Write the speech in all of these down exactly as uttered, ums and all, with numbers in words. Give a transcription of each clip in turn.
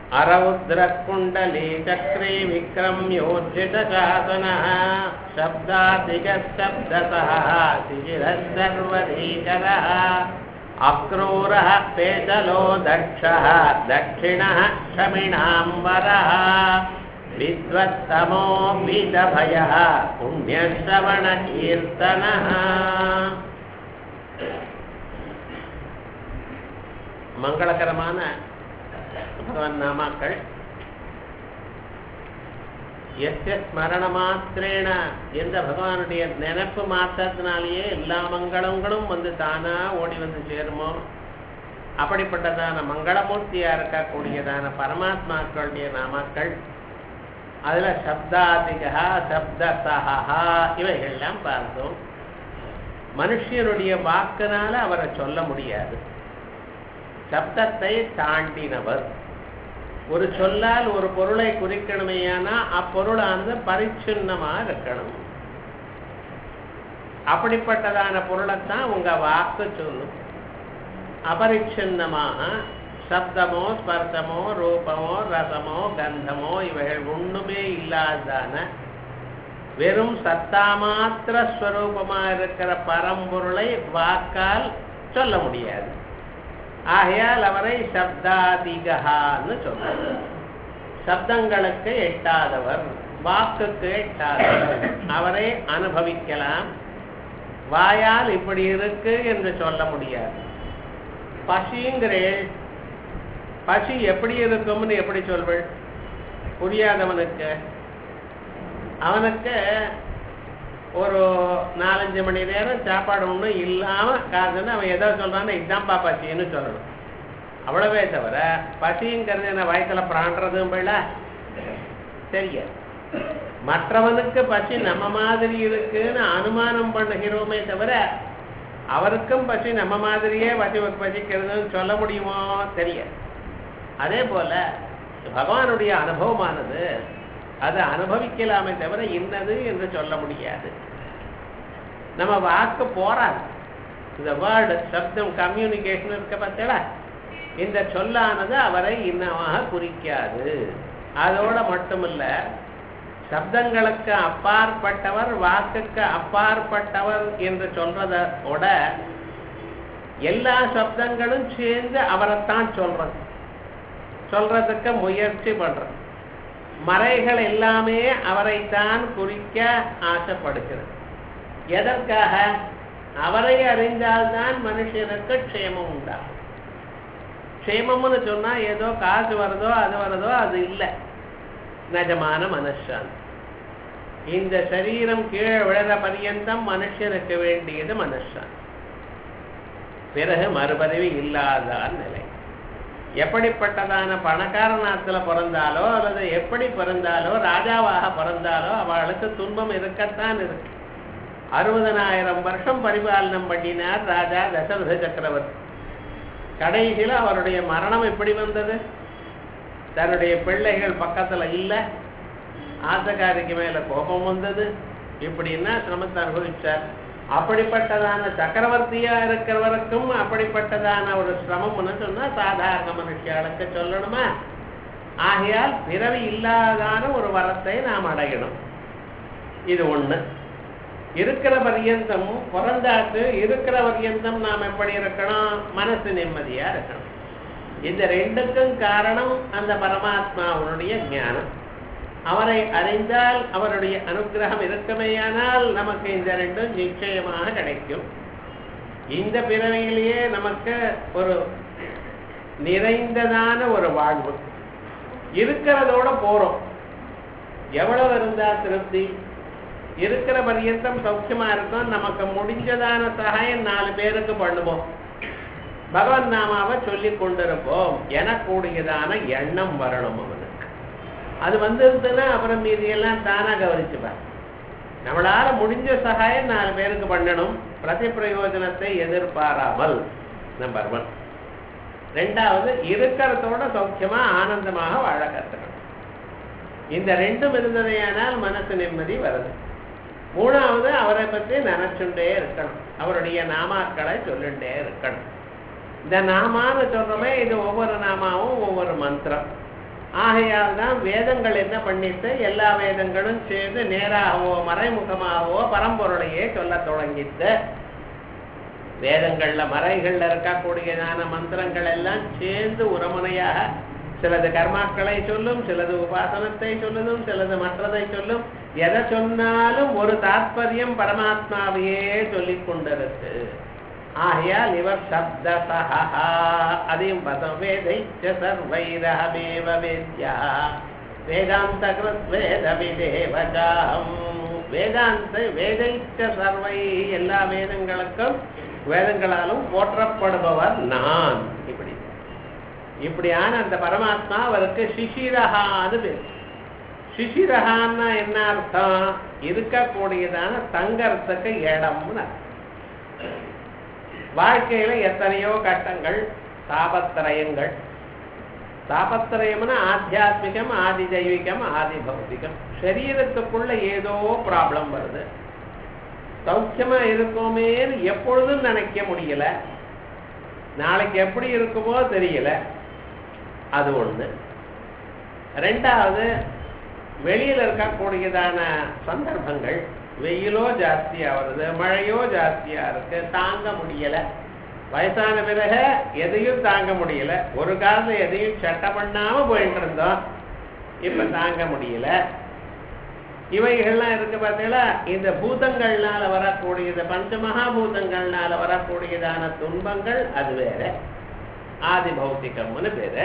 அரவுத்ரகுண்டலே சக்ரே விக்ரம்யோர்ஜிதசாசனः சப்தாதிகசப்தசः சிசிரः சர்வதீகரः அக்ரூரः பேதலோ தக்ஷः தட்சிணः க்ஷமிணாம்பரः வித்வத்தமோ பீதபயः புண்ணியஸ்ரவணகீர்த்தனः. மங்களகரமான பகவன் நாமாக்கள். எஸ்ய ஸ்மரண மாத்திரேன எந்த பகவானுடைய நினைப்பு மாத்திரத்தினாலேயே எல்லா மங்களங்களும் வந்து தானா ஓடி வந்து சேருமோ அப்படிப்பட்டதான மங்களமூர்த்தியா இருக்கக்கூடியதான பரமாத்மாக்களுடைய நாமாக்கள். அதுல சப்தாதிகா சப்தசஹா இவைகள்லாம் பார்த்தோம். மனுஷனுடைய வாக்குனால அவரை சொல்ல முடியாது. சப்தத்தை தாண்டினவர். ஒரு சொல்லால் ஒரு பொருளை குறிக்கணுமேயானா அப்பொருளானது பரிச்சின்னமா இருக்கணும். அப்படிப்பட்டதான பொருளைத்தான் உங்க வாக்கு சொல்லும். அபரிச்சின்னமாக சப்தமோ ஸ்பர்சமோ ரூபமோ ரசமோ கந்தமோ இவைகள் ஒண்ணுமே இல்லாதான வெறும் சத்தா மாத்திர ஸ்வரூபமா இருக்கிற பரம்பொருளை வாக்கால் சொல்ல முடியாது. ஆகையால் அவரை சப்தாதிகான்னு சொல்றார். சப்தங்களுக்கு எட்டாதவர், வாக்குக்கு எட்டாதவர். அவரை அனுபவிக்கலாம். வாயால் இப்படி இருக்கு என்று சொல்ல முடியாது. பசிங்கிறேள், பசி எப்படி இருக்கும்னு எப்படி சொல்வள்? புரியாதவனுக்கு அவனுக்கு ஒரு நாலஞ்சு மணி நேரம் சாப்பாடு ஒன்றும் இல்லாமல் காசுன்னு அவன் எதோ சொல்கிறான்னு இதுதான்ப்பா பசின்னு சொல்லணும். அவ்வளவே தவிர பசிங்கிறது என்ன வயசில் பிராண்டுறதும் போயில தெரியாது. மற்றவனுக்கு பசி நம்ம மாதிரி இருக்குன்னு அனுமானம் பண்ணுகிறோமே தவிர அவருக்கும் பசி நம்ம மாதிரியே பசி பசிக்கிறதுன்னு சொல்ல முடியுமோ தெரியாது. அதே போல பகவானுடைய அனுபவமானது அதை அனுபவிக்கலாமே தவிர இன்னது என்று சொல்ல முடியாது. நம்ம வாக்கு போராது. இந்த வேர்டு சப்தம் கம்யூனிகேஷன் இருக்க பார்த்தா இந்த சொல்லானது அவரை இன்னமாக குறிக்காது. அதோட மட்டுமில்ல, சப்தங்களுக்கு அப்பாற்பட்டவர் வாக்குக்கு அப்பாற்பட்டவர் என்று சொல்றதோட எல்லா சப்தங்களும் சேர்ந்து அவரைத்தான் சொல்றது சொல்றதுக்கு முயற்சி பண்றது. மறைகள் எல்லாமே அவரைத்தான் குறிக்க ஆசைப்படுகிறது. எதற்காக? அவரை அறிந்தால்தான் மனுஷனுக்கு க்ஷேமம் உண்டாகும். க்ஷேமம்னு சொன்னா ஏதோ காசு வருதோ அது வருதோ அது இல்லை. நிஜமான மனுஷன் இந்த சரீரம் கீழே விழற பரியந்தம் மனுஷனுக்கு வேண்டியது மனுஷன். பிறகு மறுபதிவு இல்லாதான் நிலை. எப்படிப்பட்டதான பணக்காரநாத்துல பிறந்தாலோ அல்லது எப்படி பிறந்தாலோ ராஜாவாக பிறந்தாலோ அவளுக்கு துன்பம் இருக்கத்தான் இருக்கு. அறுபதனாயிரம் வருஷம் பரிபாலனம் பண்ணினார் ராஜா தசரத சக்கரவர்த்தி. கடைசியில் அவருடைய மரணம் எப்படி வந்தது? தன்னுடைய பிள்ளைகள் பக்கத்துல இல்லை, ஆசகாரிக்கு மேல கோபம் வந்தது. இப்படின்னா சிரமத்தை அனுபவிச்சார். அப்படிப்பட்டதான சக்கரவர்த்தியா இருக்கிறவருக்கும் அப்படிப்பட்டதான ஒரு சிரமம்னு சொன்னா சாதாரண மனுஷியாளுக்கு சொல்லணுமா? ஆகையால் பிறவி இல்லாதான ஒரு வரத்தை நாம் அடையணும். இது ஒண்ணு. இருக்கிற பர்யந்தம் பிறந்தாக்கு இருக்கிற பர்யந்தம் நாம் எப்படி இருக்கணும்? மனசு நிம்மதியா இருக்கணும். இந்த ரெண்டுக்கும் காரணம் அந்த பரமாத்மாவுடைய ஞானம். அவரை அறிந்தால் அவருடைய அனுகிரகம் இருக்குமேயானால் நமக்கு இந்த ரெண்டும் நிச்சயமாக கிடைக்கும். இந்த பிறவியிலேயே நமக்கு ஒரு நிறைந்ததான ஒரு வாழ்வு இருக்கிறதோட போறோம். எவ்வளவு இருந்தா திருப்தி? இருக்கிற பர்யந்தம் சௌக்கியமா இருக்கும். நமக்கு முடிஞ்சதான சகாயம் நாலு பேருக்கு பண்ணுவோம். பகவன் நாமாவை சொல்லி கொண்டிருப்போம். எனக்கூடியதான எண்ணம் வரணும் அவனுக்கு. அது வந்துருந்துன்னா அப்புறம் மீதியெல்லாம் தானா கவனிச்சுப்பார். நம்மளால முடிஞ்ச சகாயம் நாலு பேருக்கு பண்ணணும், பிரதி பிரயோஜனத்தை எதிர்பாராமல். Number one. ரெண்டாவது, இருக்கிறதோட சௌக்கியமா ஆனந்தமாக வாழ கற்றுக்கணும். இந்த ரெண்டும் இருந்ததையானால் மனசு நிம்மதி வருது. மூணாவது, அவரை பற்றி நினைச்சுட்டே இருக்கணும். அவருடைய நாமாக்களை சொல்லிட்டே இருக்கணும். இந்த நாமான்னு சொல்றோமே, இது ஒவ்வொரு நாமாவும் ஒவ்வொரு மந்திரம். ஆகையால் தான் வேதங்கள் என்ன பண்ணிட்டு எல்லா வேதங்களும் சேர்ந்து நேராகவோ மறைமுகமாகவோ பரம்பொருளையே சொல்ல தொடங்கிட்டு வேதங்கள்ல மறைகள்ல இருக்கக்கூடியதான மந்திரங்கள் எல்லாம் சேர்ந்து உரமுனையாக சிலது கர்மாக்களை சொல்லும், சிலது உபாசனத்தை சொல்லுதும், சிலது மற்றதை சொல்லும். எதை சொன்னாலும் ஒரு தாத்பரியம் பரமாத்மாவையே சொல்லிக் கொண்டிருக்கு. ஆகையால் இவர் சப்தசஹா அதையும் பதம் வேதைச்ச சர்வைரஹமேவ வேத்யா வேதாந்த கிருத் வேத விதேவகாம் வேதாந்த வேதைச்ச சர்வை எல்லா வேதங்களுக்கும் வேதங்களாலும் போற்றப்படுபவர் நான். இப்படி இப்படியான அந்த பரமாத்மா அவருக்கு சிசிரஹான்னு பேர். சிசிரஹான்னா என்ன அர்த்தம்? இருக்கக்கூடியதான தங்கறதுக்கு இடம்னு அர்த்தம். வாழ்க்கையில எத்தனையோ கட்டங்கள், தாபத்திரயங்கள். தாபத்திரயம்னா ஆத்தியாத்மிகம், ஆதி தெய்வீகம், ஆதி பௌத்திகம். சரீரத்துக்குள்ள ஏதோ ப்ராப்ளம் வருது. சௌக்கியமா இருக்கோமேன்னு எப்பொழுதும் நினைக்க முடியல. நாளைக்கு எப்படி இருக்குமோ தெரியல. அது ஒண்ணு. ரெண்டாவது, வெளியில இருக்கக்கூடியதான சந்தர்ப்பங்கள், வெயிலோ ஜாஸ்தியா வருது, மழையோ ஜாஸ்தியா இருக்கு, தாங்க முடியல. வயசான பிறகு எதையும் தாங்க முடியல. ஒரு காலத்துல எதையும் சட்டை பண்ணாம போயிட்டு இருந்தோம், இப்ப தாங்க முடியல. இவைகள்லாம் இருக்கு பார்த்தீங்களா? இந்த பூதங்கள்னால வரக்கூடியது, பஞ்சமகாபூதங்கள்னால வரக்கூடியதான துன்பங்கள் அது வேற, ஆதி பௌத்திகம்னு பேரு.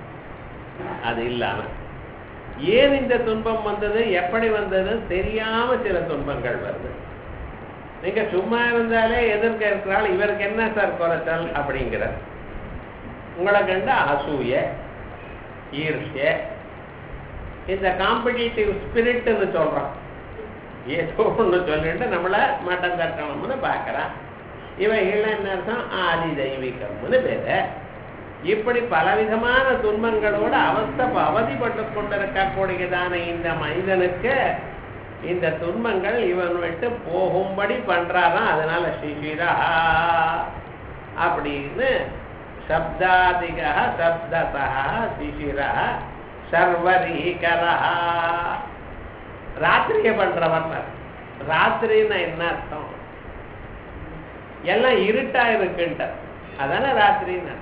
அது இல்லாம ஏன் இந்த துன்பம் வந்தது, எப்படி வந்தது தெரியாம சில துன்பங்கள் வருது. நீங்க சும்மா இருந்தாலே எதிர்க்க இருக்கிறாள் இவருக்கு என்ன சார் குறைச்சல் அப்படிங்கிற உங்களை கண்ட அசூய, ஈர்ஷ்ய, இந்த காம்படிட்டிவ் ஸ்பிரிட்னு சொல்றோம். ஏதோ ஒன்று சொல்லிட்டு நம்மள மட்டம் தட்டணும்னு பார்க்கறான். இவைகள் என்ன அர்த்தம்? ஆதி தெய்வீகம்னு பேரு. இப்படி பலவிதமான துன்பங்களோட அவஸ்தை அவதிப்பட்டு கொண்டிருக்கக்கூடியதான இந்த மனிதனுக்கு இந்த துன்பங்கள் இவன் விட்டு போகும்படி பண்றாராம். அதனால சிசிரா அப்படின்னு சப்தாதிகா சப்தசா சிசிரா சர்வரீகரா. ராத்திரிய பண்றவன். ராத்திரின்னா என்ன அர்த்தம்? எல்லாம் இருட்டா இருக்குன்ட்ட, அதான ராத்திரின்னு.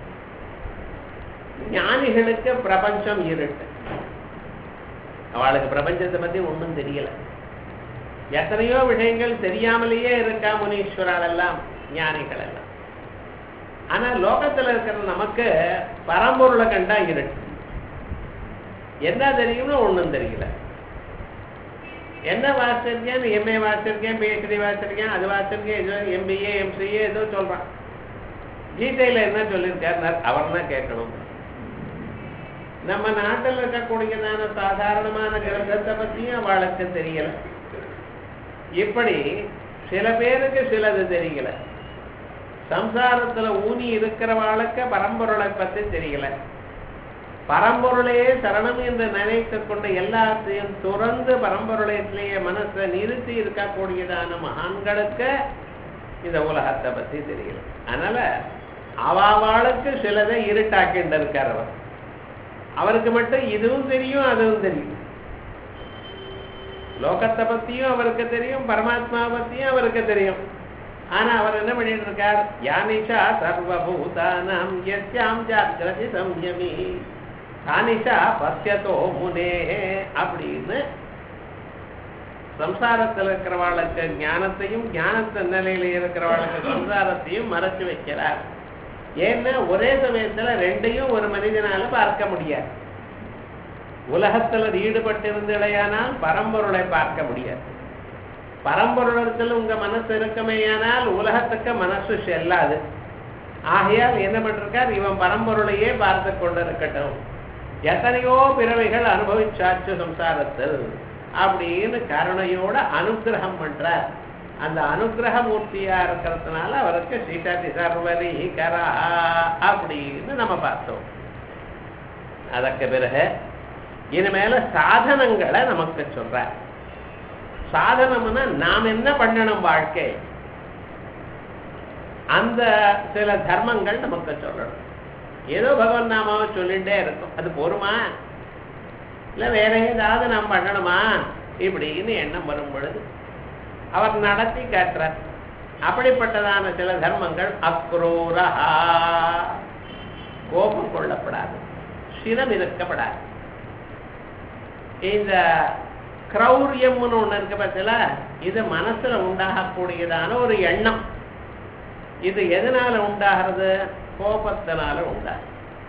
ஞானிகளுக்கு பிரபஞ்சம் இருட்டு. அவளுக்கு பிரபஞ்சத்தை பத்தி ஒண்ணும் தெரியல. எத்தனையோ விஷயங்கள் தெரியாமலேயே இருக்கா முனீஸ்வரால் எல்லாம், ஞானிகள் எல்லாம். ஆனா லோகத்துல இருக்கிற நமக்கு பரம்பொருளை கண்டா இருட்டு. என்ன தெரியும்னு ஒண்ணும் தெரியல. என்ன வாசிச்சிருக்கேன், எம்ஏ வாசிச்சிருக்கேன், பிஹெச்டி வாசிச்சிருக்கேன், அது வாசிச்சிருக்கேன், எம்பிஏ எம்சிஏ ஏதோ சொல்றான். கீதையில என்ன சொல்லியிருக்காரு அவர் தான் கேட்கணும். நம்ம நாட்டில் இருக்கக்கூடியதான சாதாரணமான கிரகத்தை பத்தியும் அவளுக்கு தெரியல. இப்படி சில பேருக்கு சிலது தெரியல. சம்சாரத்துல ஊனி இருக்கிறவாளுக்கு பரம்பொருளை பத்தி தெரியல. பரம்பொருளையே சரணம் என்று நினைத்து கொண்ட எல்லாத்தையும் துறந்து பரம்பொருளையிலேயே மனசை நிறுத்தி இருக்கக்கூடியதான மகான்களுக்கு இந்த உலகத்தை பத்தி தெரியல. அதனால அவாவாளுக்கு சிலதை இருட்டாக்கிண்டு இருக்கார் அவர். அவருக்கு மட்டும் இதுவும் தெரியும், அதுவும் தெரியும். லோகத்தை பத்தியும் அவருக்கு தெரியும், பரமாத்மா பத்தியும் அவருக்கு தெரியும். ஆனா அவர் என்ன பண்ணிட்டு இருக்கார்? யானிஷா சர்வபூதானாம் யஸ்யாம் ஜாக்ரதி சம்யமி தானிஷா பஸ்யதோ முனே அப்படின்னு சம்சாரத்தில் இருக்கிறவாளுக்கு ஞானத்தையும், ஞானத்த நிலையில இருக்கிறவாளுக்கு சம்சாரத்தையும் மறைச்சு வைக்கிறார். ஏன்னா ஒரே சமயத்துல ரெண்டையும் ஒரு மனிதனால பார்க்க முடியாது. உலகத்துல ஈடுபட்டிருந்தலையானால் பரம்பொருளை பார்க்க முடியாது. பரம்பொருளத்தில் உங்க மனசு இருக்குமேயானால் உலகத்துக்கு மனசு செல்லாது. ஆகையால் என்ன பண்றார்? இவன் பரம்பொருளையே பார்த்து கொண்டிருக்கட்டும். எத்தனையோ பிறவைகள் அனுபவிச்சாச்சு சம்சாரத்தில் அப்படின்னு கருணையோட அனுகிரகம் பண்றார். அந்த அனுகிரக மூர்த்தியா இருக்கிறதுனால அவருக்கு சீதாதி சர்வரீகரா அப்படின்னு நம்ம பார்த்தோம். அதற்கு பிறகு இனிமேல சாதனங்களை நமக்கு சொல்ற. சாதனம்னா நாம் என்ன பண்ணணும் வாழ்க்கை, அந்த சில தர்மங்கள் நமக்கு சொல்லணும். ஏதோ பகவான் நாமாவை சொல்லிட்டே இருக்கும், அது போருமா? இல்லை வேற ஏதாவது நாம் பண்ணணுமா இப்படின்னு எண்ணம் வரும் பொழுது அவர் நடத்தி காட்டுறார். அப்படிப்பட்டதான சில தர்மங்கள் அக்ரூரா, கோபம் கொள்ளப்படாது, சினம் இருக்கப்படாது. இந்த கிரௌரியம்னு ஒண்ணு இருக்கு பார்த்தீங்களா, இது மனசுல உண்டாகக்கூடியதான ஒரு எண்ணம். இது எதனால உண்டாகிறது? கோபத்தினால உண்டாகும்.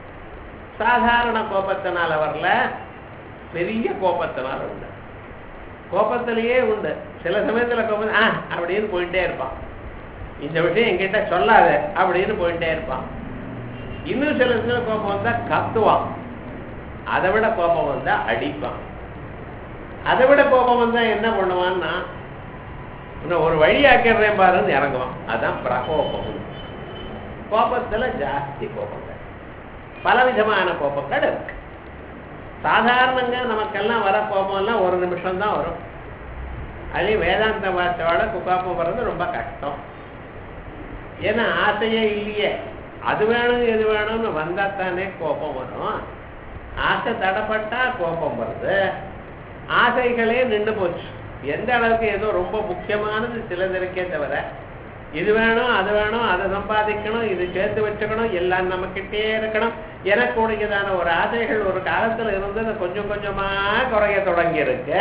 சாதாரண கோபத்தினால வரல, பெரிய கோபத்தினால உண்டு. கோபத்திலேயே உண்டு. சில சமயத்துல கோபம் ஆ அப்படின்னு போயிட்டே இருப்பான், இந்த விஷயம் என்கிட்ட சொல்லாத அப்படின்னு போயிட்டே இருப்பான். இன்னும் சில சில கோபம் வந்தா கத்துவான், அதை விட கோபம் வந்தா அடிப்பான். அதை விட கோபம் வந்தா என்ன பண்ணுவான்னா இன்னும் ஒரு வழி ஆக்கிடுறேன் பாருன்னு இறங்குவான். அதான் பிரகோபம். கோபத்துல ஜாஸ்தி கோபங்கள், பலவிதமான கோபங்கள் இருக்கு. சாதாரணங்க நமக்கெல்லாம் வர கோபம் எல்லாம் ஒரு நிமிஷம் தான் வரும். அதே வேதாந்த வார்த்தையோட கோபம் வர்றது ரொம்ப கஷ்டம். ஏன்னா ஆசையே இல்லையே, அது வேணும் எது வேணும்னு வந்தா தானே கோபம் வரும். ஆசை தடப்பட்டா கோபம் வருது. ஆசைகளே நின்று போச்சு. எந்த அளவுக்கு ஏதோ ரொம்ப முக்கியமானது சிலது இருக்கே தவிர இது வேணும் அது வேணும், அதை சம்பாதிக்கணும், இது சேர்த்து வச்சுக்கணும், எல்லாம் நம்ம கிட்டே இருக்கணும் எனக்கூடியதான ஒரு ஆசைகள் ஒரு காலத்துல இருந்தது கொஞ்சம் கொஞ்சமா குறைய தொடங்கி இருக்கு.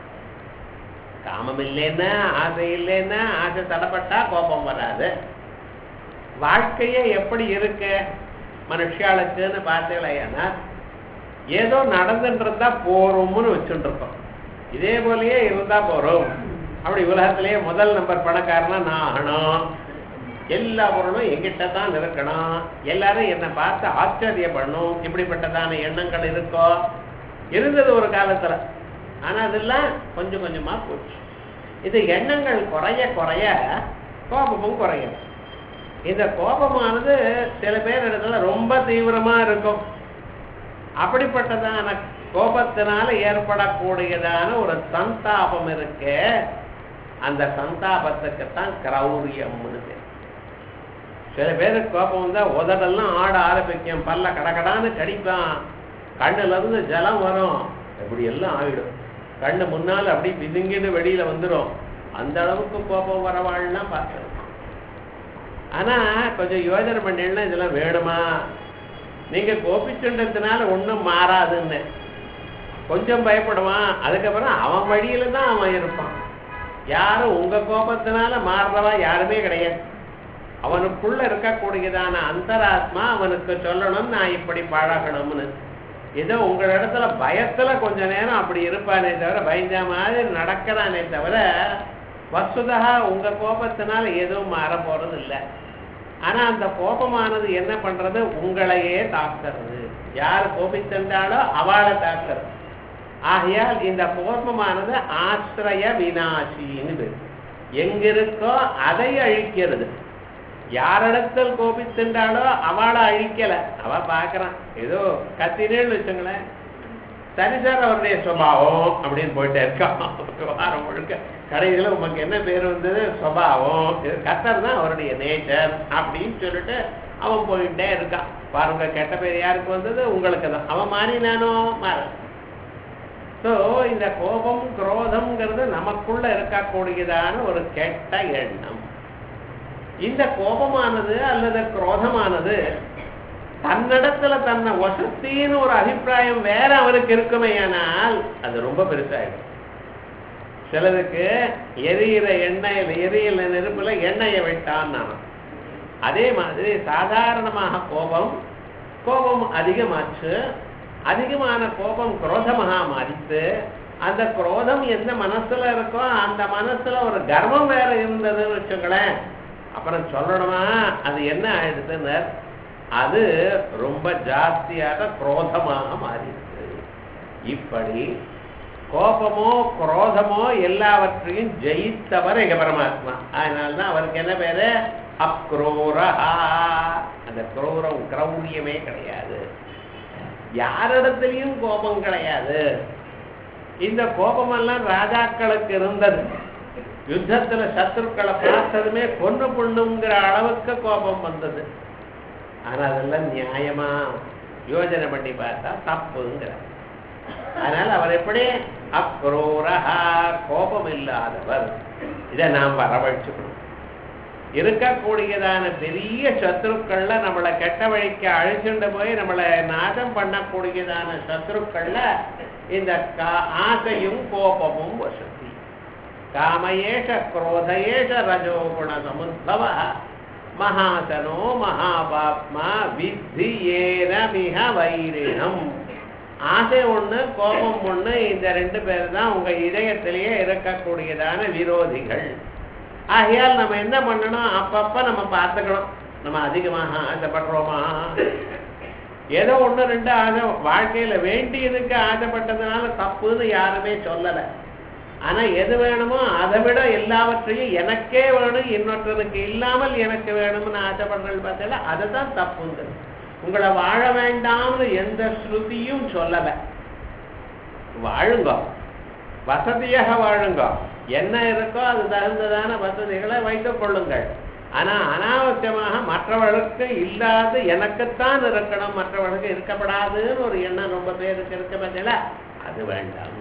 காமம் இல்லைன்னா, ஆசை இல்லைன்னா, ஆசை தடப்பட்டா கோபம் வராது. வாழ்க்கையே எப்படி இருக்கு மனுஷாளுக்குன்னு பார்த்தீங்களா, ஏதோ நடந்துட்டு இருந்தா போறோம்னு வச்சுட்டு இருக்கோம். இதே போலயே இருந்தா போறோம். அப்படி உலகத்திலேயே முதல் நம்பர் பணக்காரனா நான் ஆகணும், எல்லா பொருளும் எங்கிட்ட தான் இருக்கணும், எல்லாரும் என்னை பார்த்து ஆச்சரியப்படணும், இப்படிப்பட்டதான எண்ணங்கள் இருக்கோ இருந்தது ஒரு காலத்துல. ஆனா அதெல்லாம் கொஞ்சம் கொஞ்சமா போச்சு. இது எண்ணங்கள் குறைய குறைய கோபமும் குறையும். இந்த கோபமானது சில பேர் இடத்துல ரொம்ப தீவிரமா இருக்கும். அப்படிப்பட்டதான கோபத்தினால ஏற்படக்கூடியதான ஒரு சந்தாபம் இருக்கு. அந்த சந்தாபத்துக்குத்தான் கிரௌரியம்னு பேர். சில பேருக்கு கோபம் வந்தா உதடெல்லாம் ஆட ஆரம்பிக்கும், பல்ல கடகடான்னு கடிப்பான், கண்ணுல இருந்து ஜலம் வரும், இப்படி எல்லாம் ஆயிடும். கண்ணு முன்னால அப்படி பிதுங்கிட்டு வெளியில வந்துடும். அந்த அளவுக்கு கோபம் வரவாள்லாம் பார்க்கணும். ஆனா கொஞ்சம் யோஜனை பண்ணீங்கன்னா இதெல்லாம் வேணுமா? நீங்க கோபிச்சுன்றதுனால ஒண்ணும் மாறாதுன்னு கொஞ்சம் பயப்படுவான். அதுக்கப்புறம் அவன் வழியில தான் அவன் இருப்பான். யாரும் உங்க கோபத்தினால மாறுறவா யாருமே கிடையாது. அவனுக்குள்ள இருக்கக்கூடியதான அந்தராத்மா அவனுக்கு சொல்லணும் நான் இப்படி பழகணும்னு. ஏதோ உங்க இடத்துல பயத்துல கொஞ்ச நேரம் அப்படி இருப்பானே தவிர, பயந்த மாதிரி நடக்கிறானே தவிர வசுதா உங்க கோபத்தினால எதுவும் மாற போறது இல்லை. ஆனா அந்த கோபமானது என்ன பண்றது? உங்களையே தாக்குறது. யார் கோபித்திருந்தாலோ அவளை தாக்குறது. ஆகையால் இந்த கோபமானது ஆசிரிய விநாசின்னு பேரு. எங்கிருக்கோ அதை அழிக்கிறது. யாரிடத்தில் கோபித்திருந்தாலோ அவளை அழிக்கல. அவ பாக்குறான் ஏதோ கத்தினேன்னு வச்சுங்களேன், சரி சார் அவருடைய சுபாவம் அப்படின்னு போயிட்டே இருக்கான் வாரம் முழுக்க. கடைசியில உமக்கு என்ன பேர் வந்தது? சுபாவம். கத்தர் தான் அவருடைய நேச்சர் அப்படின்னு சொல்லிட்டு அவன் போயிட்டே இருக்கான். பாருங்க, கெட்ட பேர் யாருக்கு வந்தது? உங்களுக்கு தான். அவன் மாறினானோ? மாற. ஸோ இந்த கோபம் குரோதம்ங்கிறது நமக்குள்ள இருக்கக்கூடியதான ஒரு கெட்ட எண்ணம். இந்த கோபமானது அல்லது குரோதமானது தன்னிடத்துல தன்னை வசத்தின்னு ஒரு அபிப்பிராயம் வேற அவருக்கு இருக்குமே, ஆனால் அது ரொம்ப பெருசாயிடும். சிலருக்கு எரியிற எண்ணெயில் எரியில நெருப்புல எண்ணெயை விட்டான் நான். அதே மாதிரி சாதாரணமாக கோபம் கோபம் அதிகமாச்சு. அதிகமான கோபம் குரோதமாக மாறித்து. அந்த குரோதம் எந்த மனசுல இருக்கோ அந்த மனசுல ஒரு கர்வம் வேற இருந்ததுன்னு வச்சுங்களேன், அப்புறம் சொல்லணுமா அது என்ன ஆயிடுதுன்னு, அது ரொம்ப ஜாஸ்தியாக குரோதமாக மாறிடுது. இப்படி கோபமோ குரோதமோ எல்லாவற்றையும் ஜெயித்தவர் எங்க பரமாத்மா. அதனால்தான் அவருக்கு என்ன பேரு? அக்ரூரா. அந்த குரூரம் கிரௌரியமே கிடையாது. யாரிடத்திலையும் கோபம் கிடையாது. இந்த கோபமெல்லாம் ராஜாக்களுக்கு இருந்தது. யுத்தத்துல சத்ருக்களை பார்த்ததுமே கொன்று பொண்ணுங்கிற அளவுக்கு கோபம் வந்தது. ஆனா அதெல்லாம் நியாயமா யோஜனை பண்ணி பார்த்தா தப்புங்கிற. அதனால அவர் எப்படி அக்ரூரஹா, கோபம் இல்லாதவர். இதை நாம் வரவழைச்சுக்கணும். இருக்கக்கூடியதான பெரிய சத்ருக்கள்ல நம்மளை கெட்ட வழிக்கு அழிச்சுண்டு போய் நம்மளை நாசம் பண்ணக்கூடியதான சத்ருக்கள்ல இந்த ஆசையும் கோபமும் வசதி. காமயேஷ குரோதயேஷ ரஜோகுண சமுத்பவ மகாசனோ மகாபாப்மா வித்தி ஏன மிக வைரினம். ஆசை ஒண்ணு கோபம் ஒண்ணு, இந்த ரெண்டு பேர் தான் உங்க இதயத்திலேயே இருக்கக்கூடியதான விரோதிகள். ஆகையால் நம்ம என்ன பண்ணணும், அப்பப்ப நம்ம பார்த்துக்கணும். நம்ம அதிகமாக ஆசைப்படுறோமா? ஏதோ ஒண்ணு ரெண்டு ஆசை, வாழ்க்கையில வேண்டியதுக்கு ஆசைப்பட்டதுனால தப்புன்னு யாருமே சொல்லல. ஆனா எது வேணுமோ அதை விட எல்லாவற்றையும் எனக்கே வேணும், இன்னொருத்தனுக்கு இல்லாமல் எனக்கு வேணும்னு ஆசைப்படுறது பார்த்தா அதுதான் தப்புங்க. உங்களை வாழ வேண்டாம்னு எந்த ஸ்ருதியும் சொல்லல. வாழுங்க, வசதியாக வாழுங்க, என்ன இருக்கோ அது தகுந்ததான வசதிகளை வைத்துக் கொள்ளுங்கள். ஆனா அனாவசியமாக மற்றவர்களுக்கு இல்லாத எனக்குத்தான் இருக்கணும், மற்றவர்களுக்கு இருக்கப்படாதுன்னு ஒரு எண்ணம் ரொம்ப பேருக்கு இருக்க பார்த்தீங்களா, அது வேண்டாம்.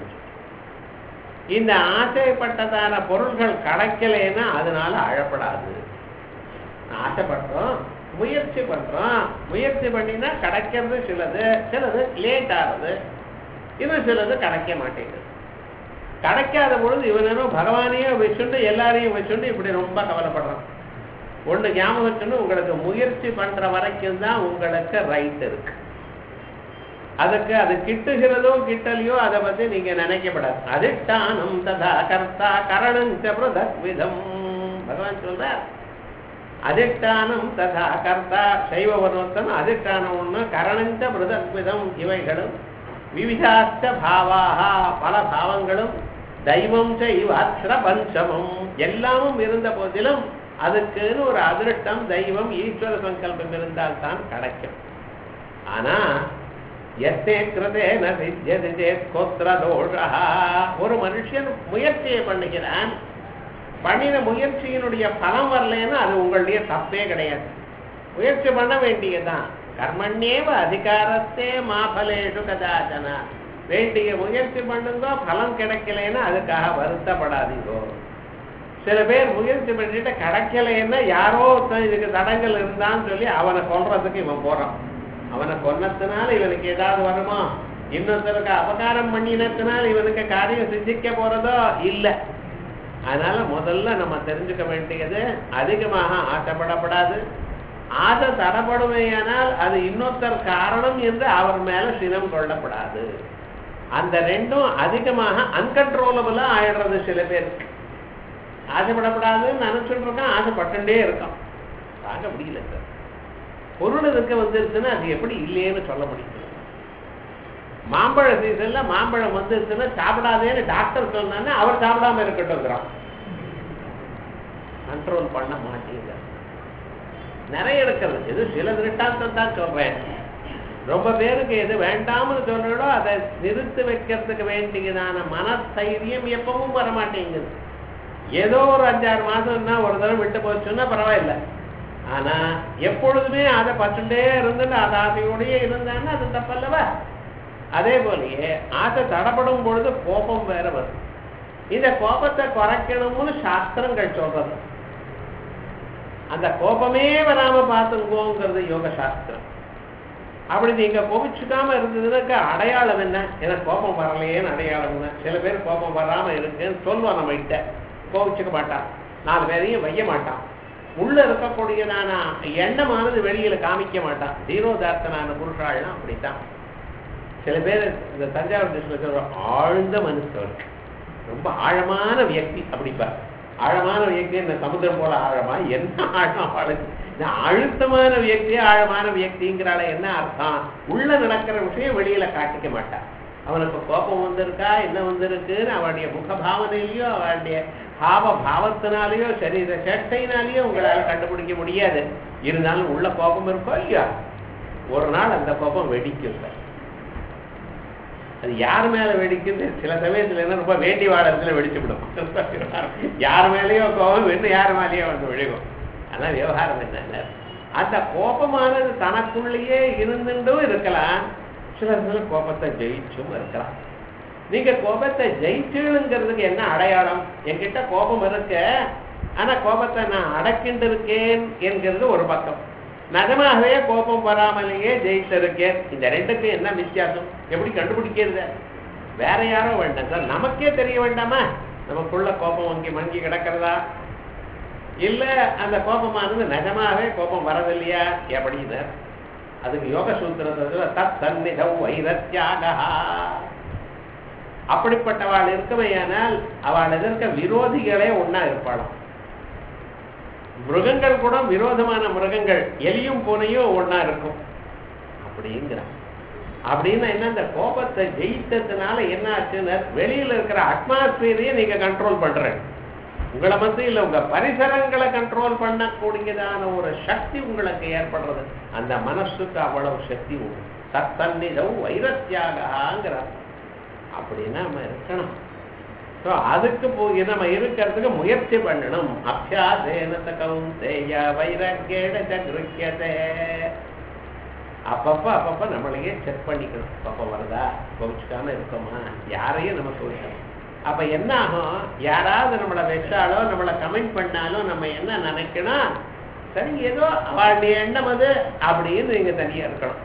இந்த ஆசைப்பட்டதான பொருள்கள் கிடைக்கலைன்னா அதனால அழப்படாது. ஆசைப்படுறோம், முயற்சி பண்றோம், முயற்சி பண்ணினா கிடைக்கிறது சிலது, சிலது லேட் ஆகுது, இன்னும் சிலது கிடைக்க மாட்டேங்குது. கிடைக்காத பொழுது இவனும் பகவானையும் வச்சுண்டு எல்லாரையும் வச்சுண்டு இப்படி ரொம்ப கவலைப்படுறான். ஒண்ணு ஞாபகம் வச்சுன்னு, உங்களுக்கு முயற்சி பண்ற வரைக்கும் தான் உங்களுக்கு ரைட் இருக்கு. அதுக்கு அது கிட்டுகிறதோ கிட்டலையோ அதை பத்தி நீங்க நினைக்கப்படாது. அதிஷ்டானம் ததா கர்த்தா கரணஞ்ச பிரதத்விதம். பகவான் சொல்றார், அதிஷ்டானம் ததா கர்த்தா. சைவ வருவத்தம் அதிஷ்டானம் ஒண்ணு, கரணஞ்ச பிரதத்விதம். இவைகளும் விவிதாச்ச பாவாக, பல பாவங்களும், தெய்வம் செய்வாத்திர பஞ்சமம், எல்லாமும் இருந்த போதிலும் அதுக்குன்னு ஒரு அதிருஷ்டம், தெய்வம், ஈஸ்வர சங்கல்பம் இருந்தால் தான் கிடைக்கும். ஆனா எத்தே கிருதேன சித்யதி சேத் கோத்ர தோஷா. ஒரு மனுஷன் முயற்சியை பண்ணுகிறான், பண்ணின முயற்சியினுடைய பலம் வரலன்னா அது உங்களுடைய தப்பே கிடையாது. முயற்சி பண்ண வேண்டியதுதான். கர்மண்யேவ அதிகாரத்தே மாபலேஷு கதாச்சன. வேண்டிய முயற்சி பண்ணுங்கோ, பலம் கிடைக்கலைன்னா அதுக்காக வருத்தப்படாதீங்கோ. சில பேர் முயற்சி பண்ணிட்டு கிடைக்கலைன்னா யாரோ இதுக்கு தடங்கள் இருந்தான்னு சொல்லி அவனை கொல்றதுக்கு இவன் போறான். அவனை கொன்னதுனால இவனுக்கு ஏதாவது வருமா, இன்னொருத்தருக்கு அபகாரம் பண்ணினதுனால இவனுக்கு காரியம் சிந்திக்க போறதோ இல்லை. அதனால முதல்ல நம்ம தெரிஞ்சுக்க வேண்டியது, அதிகமாக ஆசைப்படப்படாது. ஆசை தடப்படுமையானால் அது இன்னொருத்தர் காரணம் என்று அவர் மேல சினம் கொள்ளப்படாது. அந்த ரெண்டும் அதிகமாக அன்கண்ட்ரோலபிளா ஆயிடுறது. சில பேருக்கு ஆசைப்படப்படாதுன்னு நினைச்சுட்டு இருக்கான், ஆசைப்பட்டுட்டே இருக்கான், பார்க்க முடியல சார். பொருள் இருக்க வந்துருச்சுன்னா அது எப்படி இல்லையேன்னு சொல்ல முடியும். மாம்பழ சீசன்ல மாம்பழம் வந்துருச்சுன்னா சாப்பிடாதேன்னு டாக்டர் சொன்னா அவர் சாப்பிடாம இருக்கட்டும், கண்ட்ரோல் பண்ண மாட்டேங்க. நிறைய இருக்கிறது. எது சில திருட்டாந்தம் தான் சொல்றேன். ரொம்ப பேருக்கு எது வேண்டாம்னு சொல்றோ அதை நிறுத்தி வைக்கிறதுக்கு வேண்டியதான மனதைரியம் எப்பவும் வரமாட்டேங்குது. ஏதோ ஒரு அஞ்சாறு மாசம்னா ஒரு தடவை விட்டு போச்சுன்னா பரவாயில்ல. ஆனா எப்பொழுதுமே அதை பச்சுட்டே இருந்துட்டு அது ஆசையோடயே இருந்தான்னா அது தப்பல்லவா? அதே போலயே ஆசை தடப்படும் பொழுது கோபம் வேற வரும். இந்த கோபத்தை குறைக்கணும்னு சாஸ்திரங்கள் சொல்றது. அந்த கோபமே வராம பார்த்துங்கோங்கிறது யோக சாஸ்திரம். அப்படி நீங்க கோபிச்சுக்காம இருந்ததுக்கு அடையாளம் என்ன? எனக்கு கோபம் வரலையேன்னு அடையாளம் என்ன? சில பேர் கோபம் வராம இருக்குன்னு சொல்லுவான், நம்ம கிட்ட கோபிச்சுக்க மாட்டான், நாலு பேரையும் வைய மாட்டான், உள்ள இருக்கக்கூடியதான எண்ணமானது வெளியில காமிக்க மாட்டான். தீரோதார்த்தனான புருஷாள்லாம் அப்படித்தான். சில பேர் இந்த தஞ்சாவூர் டிஸ்ட்ரிக்ட்ல ஆழ்ந்த மனுஷன், ரொம்ப ஆழமான வியக்தி. அப்படிப்பா ஆழமான வியக்தி இந்த சமுத்திரம் போல ஆழமா? என்ன ஆழம் ஆளுக்கு? அழுத்தமான வியக்தி ஆழமான வியக்திங்கிறால என்ன அர்த்தம்? உள்ள நடக்கிற விஷயம் வெளியில காட்டிக்க மாட்டான். அவனுக்கு கோபம் வந்திருக்கா, என்ன வந்திருக்குன்னு அவனுடைய முகபாவனையிலையோ அவனுடைய பாவ பாவத்தினாலேயோ சரீர சேட்டையினாலேயோ உங்களால் கண்டுபிடிக்க முடியாது. இருந்தாலும் உள்ள கோபம் இருக்கோ இல்லையா, ஒரு நாள் அந்த கோபம் வெடிக்கும் சார். அது யார் மேல வெடிக்குது? சில சமயத்துல என்ன ரொம்ப வேண்டி வாழத்துல வெடிச்சுவிடும். யார் மேலேயோ கோபம் வென்று யார் மேலேயோ வந்து விழுகும். ஆனா விவகாரம் என்ன, அந்த கோபமானது தனக்குள்ளேயே இருந்துட்டும் இருக்கலாம், சில இடத்துல கோபத்தை ஜெயிச்சும் இருக்கலாம். நீங்க கோபத்தை ஜெயிச்சுங்கிறதுக்கு என்ன அடையாளம்? என்கிட்ட கோபம் இருக்க, ஆனா கோபத்தை நான் அடக்கிண்டு இருக்கேன் என்கிறது ஒரு பக்கம். நிஜமாகவே கோபம் வராமலேயே ஜெயித்திருக்கேன். இந்த ரெண்டுக்கும் என்ன வித்தியாசம்? எப்படி கண்டுபிடிக்கிறது? வேற யாரோ வேண்டாம் சார், நமக்கே தெரிய வேண்டாமா நமக்குள்ள கோபம் வங்கி மங்கி கிடக்கிறதா, இல்ல அந்த கோபமானது நிஜமாவே கோபம் வரதில்லையா எப்படின்னு. அதுக்கு யோக சூத்திரத்துல தத் சந்நிதம் வைரத்யாக, அப்படிப்பட்டவாள் இருக்குமையானால் அவள் எதற்க விரோதிகளே ஒன்னா இருப்பாளாம். மிருகங்கள் கூட விரோதமான மிருகங்கள், எலியும் பூனையும் ஒன்னா இருக்கும் அப்படிங்கிற. அப்படின்னா என்ன, இந்த கோபத்தை ஜெயித்ததுனால என்ன ஆச்சுன்னு வெளியில இருக்கிற அட்மாஸ்பியரையே நீங்க கண்ட்ரோல் பண்றேன். உங்களை மத்தியில் இல்ல, உங்க பரிசரங்களை கண்ட்ரோல் பண்ணக்கூடியதான ஒரு சக்தி உங்களுக்கு ஏற்படுறது. அந்த மனசுக்கு அவ்வளவு சக்தி உண்டு. தத்தன்னிதம் வைரத்யாகங்கிற அப்படின்னா நம்ம இருக்கணும். ஸோ அதுக்கு போய் நம்ம இருக்கிறதுக்கு முயற்சி பண்ணணும். அபியாசேன கௌந்தேய வைராக்கியேன கிருஹ்யதே. அப்பப்ப அப்பப்ப நம்மளையே செக் பண்ணிக்கணும். அப்பப்ப வருதா, கோவிச்சுக்காம இருக்கோமா, யாரையும் நம்ம கோவிக்கணும். அப்ப என்ன ஆகும், யாராவது நம்மளை வச்சாலோ நம்மளை கமெண்ட் பண்ணாலும் நம்ம என்ன நினைக்கணும், சரி ஏதோ அவளுடைய எண்ணம் அது அப்படின்னு நீங்க தனியா இருக்கணும்.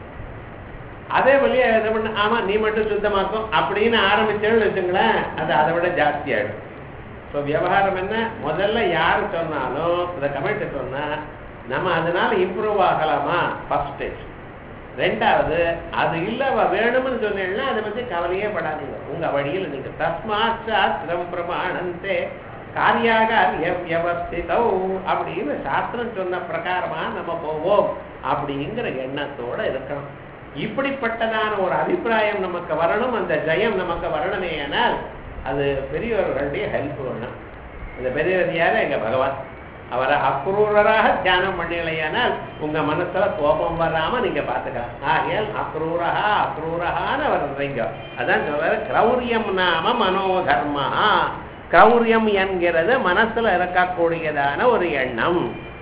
அதே வழியா என்ன பண்ண, ஆமா நீ மட்டும் சுத்தமாக்கும் அப்படின்னு ஆரம்பிச்சேன்னு வச்சுங்களேன், அது அதை விட ஜாஸ்தி ஆயிடும். ஸோ விவகாரம் என்ன, முதல்ல யாரு சொன்னாலும் இந்த கமெண்ட் சொன்னா நம்ம அதனால இம்ப்ரூவ் ஆகலாமா, ஃபர்ஸ்ட் ஸ்டேஜ். ரெண்டாவது, அது இல்ல வேணும்னு சொன்னீங்கன்னா அதை பத்தி கவலையே படாதீங்க, உங்க வழியில் நீங்க தஸ்மாத் சாஸ்திரம் பிரமாணந்தே காரியாக வியவஸ்திதௌ அப்படின்னு சாஸ்திரம் சொன்ன பிரகாரமா நம்ம போவோம் அப்படிங்கிற எண்ணத்தோட இருக்கணும். இப்படிப்பட்டதான ஒரு அபிப்பிராயம் நமக்கு வரணும். அந்த ஜெயம் நமக்கு வரணுமே ஆனால் அது பெரியவர்களுடைய ஹெல்ப் வேணும். இந்த பெரியவர் யாரு, எங்க பகவான். அவரை அக்ரூரராக தியானம் பண்ணலையானால் உங்க மனசுல கோபம் வராம நீங்க பாத்துக்கலாம். ஆகையால் அக்ரூரஹா அக்ரூரஹான்னு வர்றீங்க. அதான் சொல்ற கிரௌரியம் நாம மனோதர்மா. கிரௌரியம் என்கிறது மனசுல இருக்கக்கூடியதான ஒரு எண்ணம்.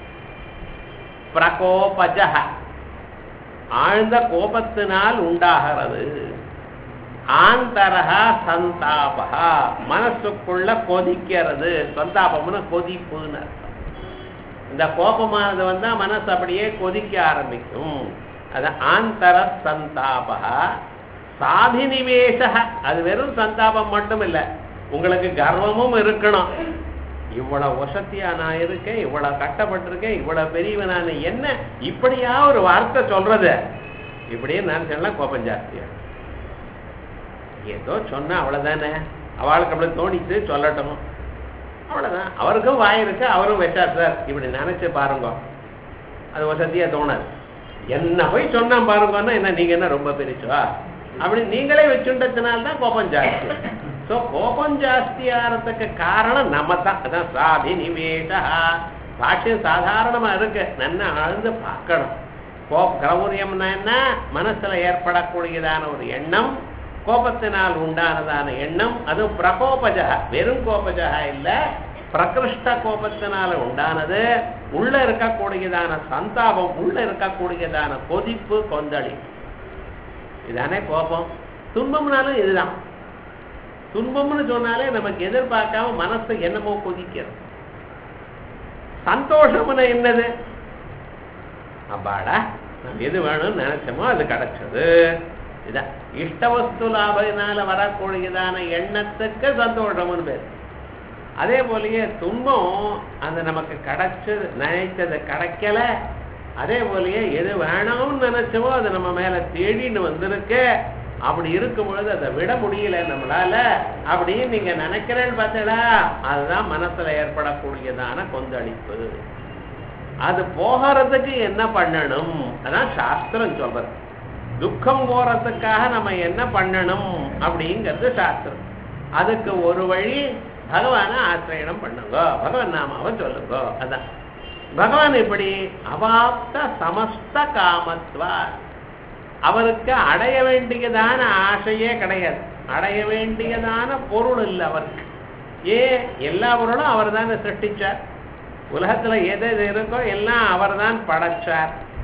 பிரகோபஜஹ, ஆழ்ந்த கோபத்தினால் உண்டாகிறது. ஆந்தரஹா சந்தாபஹா, மனசுக்குள்ள கொதிக்கிறது. சந்தாபம்னு கொதிப்புன்னு அர்த்தம். இந்த கோபமானது வந்தா மனசு அப்படியே கொதிக்க ஆரம்பிக்கும். அது ஆந்தர சந்தாபஹா. சாபினிவேஷ, அது வெறும் சந்தாபம் மட்டும் இல்ல, உங்களுக்கு கர்வமும் இருக்கணும். இவ்வளவு வசதியா நான் இருக்கேன், இவ்வளவு கஷ்டப்பட்டிருக்கேன், இவ்வளவு பெரியவனான என்ன இப்படியா ஒரு வார்த்தை சொல்றது, இப்படியே நான் சொன்னா கோபம் ஜாஸ்தியா. ஏதோ சொன்னா அவ்வளவுதானே, அவளுக்கு அப்படி தோணிச்சு சொல்லட்டும், அவ்வளவுதான். அவருக்கும் வாய் இருக்கு, அவரும் வச்சார் சார், இப்படி நினைச்சு பாருங்க, அது வசதியா தோணாது. என்ன போய் சொன்னா பாருங்கன்னா என்ன, நீங்க என்ன ரொம்ப பெருசுவா அப்படி நீங்களே வச்சுட்டதுனால்தான் கோபம் ஜாஸ்தி. சோ கோபம் ஜாஸ்தி ஆகிறதுக்கு காரணம் நம்ம தான். அதான் சாபி நிவேஷா. பாஷ்யம் சாதாரணமா இருக்கு, நல்லா ஆழ்ந்து பார்க்கணும். கோப கிரௌரியம்னா என்ன, மனசுல ஏற்படக்கூடியதான ஒரு எண்ணம், கோபத்தினால் உண்டானதான எண்ணம். அதுவும் பிரகோபஜா, வெறும் கோபஜா இல்ல, பிரகிருஷ்ட கோபத்தினால உண்டானது. உள்ள இருக்கக்கூடியதான சந்தாபம், உள்ள இருக்கக்கூடியதான கொதிப்பு கொந்தளி, இதானே கோபம். துன்பம்னாலும் இதுதான். துன்பம்னு சொன்னாலே நமக்கு எதிர்பார்க்காம மனசு என்னமோ கொதிக்கிறது. சந்தோஷம்னு என்னது, அப்பாடா நம்ம எது வேணும்னு நினைச்சோமோ அது கிடைச்சது. இதான் இஷ்டவஸ்து லாபத்தினால வரக்கூடியதான எண்ணத்துக்கு சந்தோஷம்னு பேர். அதே போலயே துன்பம், அந்த நமக்கு கிடைச்சது நினைச்சது கிடைக்கல. அதே போலயே எது வேணும்னு நினைச்சவோ அது நம்ம மேல தேடின்னு வந்திருக்கு. அப்படி இருக்கும் பொழுது அதை விட முடியல நம்மளால அப்படின்னு நீங்க நினைக்கிறேன்னு பார்த்தீங்களா, அதுதான் மனசுல ஏற்படக்கூடியதான கொந்தளிப்பு. அது போகிறதுக்கு என்ன பண்ணணும், அதான் சாஸ்திரம் சொல்றது. துக்கம் போறதுக்காக நம்ம என்ன பண்ணணும் அப்படிங்கிறது சாஸ்திரம். அதுக்கு ஒரு வழி, பகவான ஆசிரியனம் பண்ணுங்க, பகவான் நாமாவை சொல்லுங்க. அதான் பகவான் இப்படி அவாப்த சமஸ்த காமத்வா, அவருக்கு அடைய வேண்டியதான ஆசையே கிடையாது, அடைய வேண்டியதான பொருள் இல்லை அவருக்கு. ஏன், எல்லா பொருளும் அவர் தான் சிருஷ்டிச்சார். உலகத்துல எது எது இருக்கோ எல்லாம் அவர் தான் படைச்சார்.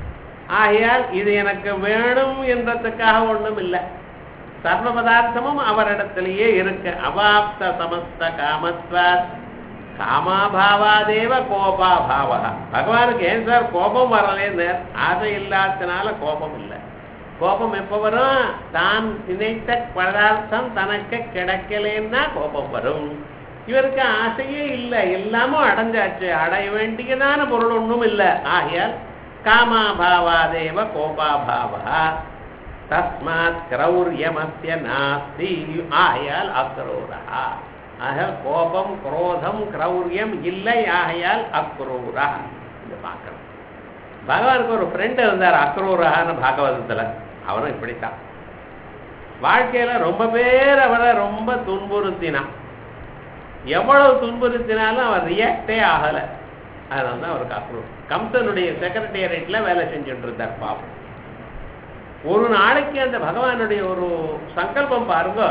ஆகையால் இது எனக்கு வேணும் என்றதுக்காக ஒண்ணும் இல்லை. சர்வ பதார்த்தமும் அவரிடத்திலேயே இருக்கு. அவாப்த சமஸ்த காமத்வாத் காமாபாவாதேவ கோபாபாவா. பகவானுக்கு ஏன் சார் கோபம் வரலேன்னு? ஆசை இல்லாதனால கோபம் இல்லை. கோபம் எப்ப வரும்? தான் நினைத்த பதார்த்தம் தனக்கு கிடைக்கலன்னா கோபம் வரும். இவருக்கு ஆசையே இல்லை, எல்லாமும் அடைஞ்சாச்சு, அடைய வேண்டியதான பொருள் ஒன்றும் இல்லை. ஆகையால் காமாபாவாதேவ கோபாபாவா தஸ்மாத் கிரௌரியமஸ்ய நாஸ்தி. ஆகையால் அக்ரூரா. ஆகையால் கோபம் குரோதம் கிரௌரியம் இல்லை. ஆகையால் அக்ரூரா. இது பார்க்கணும். பகவானுக்கு ஒரு ஃப்ரெண்ட் இருந்தார் அக்ரூரான்னு பாகவதத்துல. அவரும் இப்படித்தான் வாழ்க்கையில ரொம்ப பேர் அவரை ரொம்ப துன்புறுத்தினான். எவ்வளவு துன்புறுத்தினாலும் அவர் ரியாக்டே ஆகல. அதனால தான் அவருக்கு அக்ரூர். கம்சனுடைய செக்ரட்டேரியட்ல வேலை செஞ்சுட்டு இருந்தார் பாவம். ஒரு நாளைக்கு அந்த பகவானுடைய ஒரு சங்கல்பம் பாருங்க,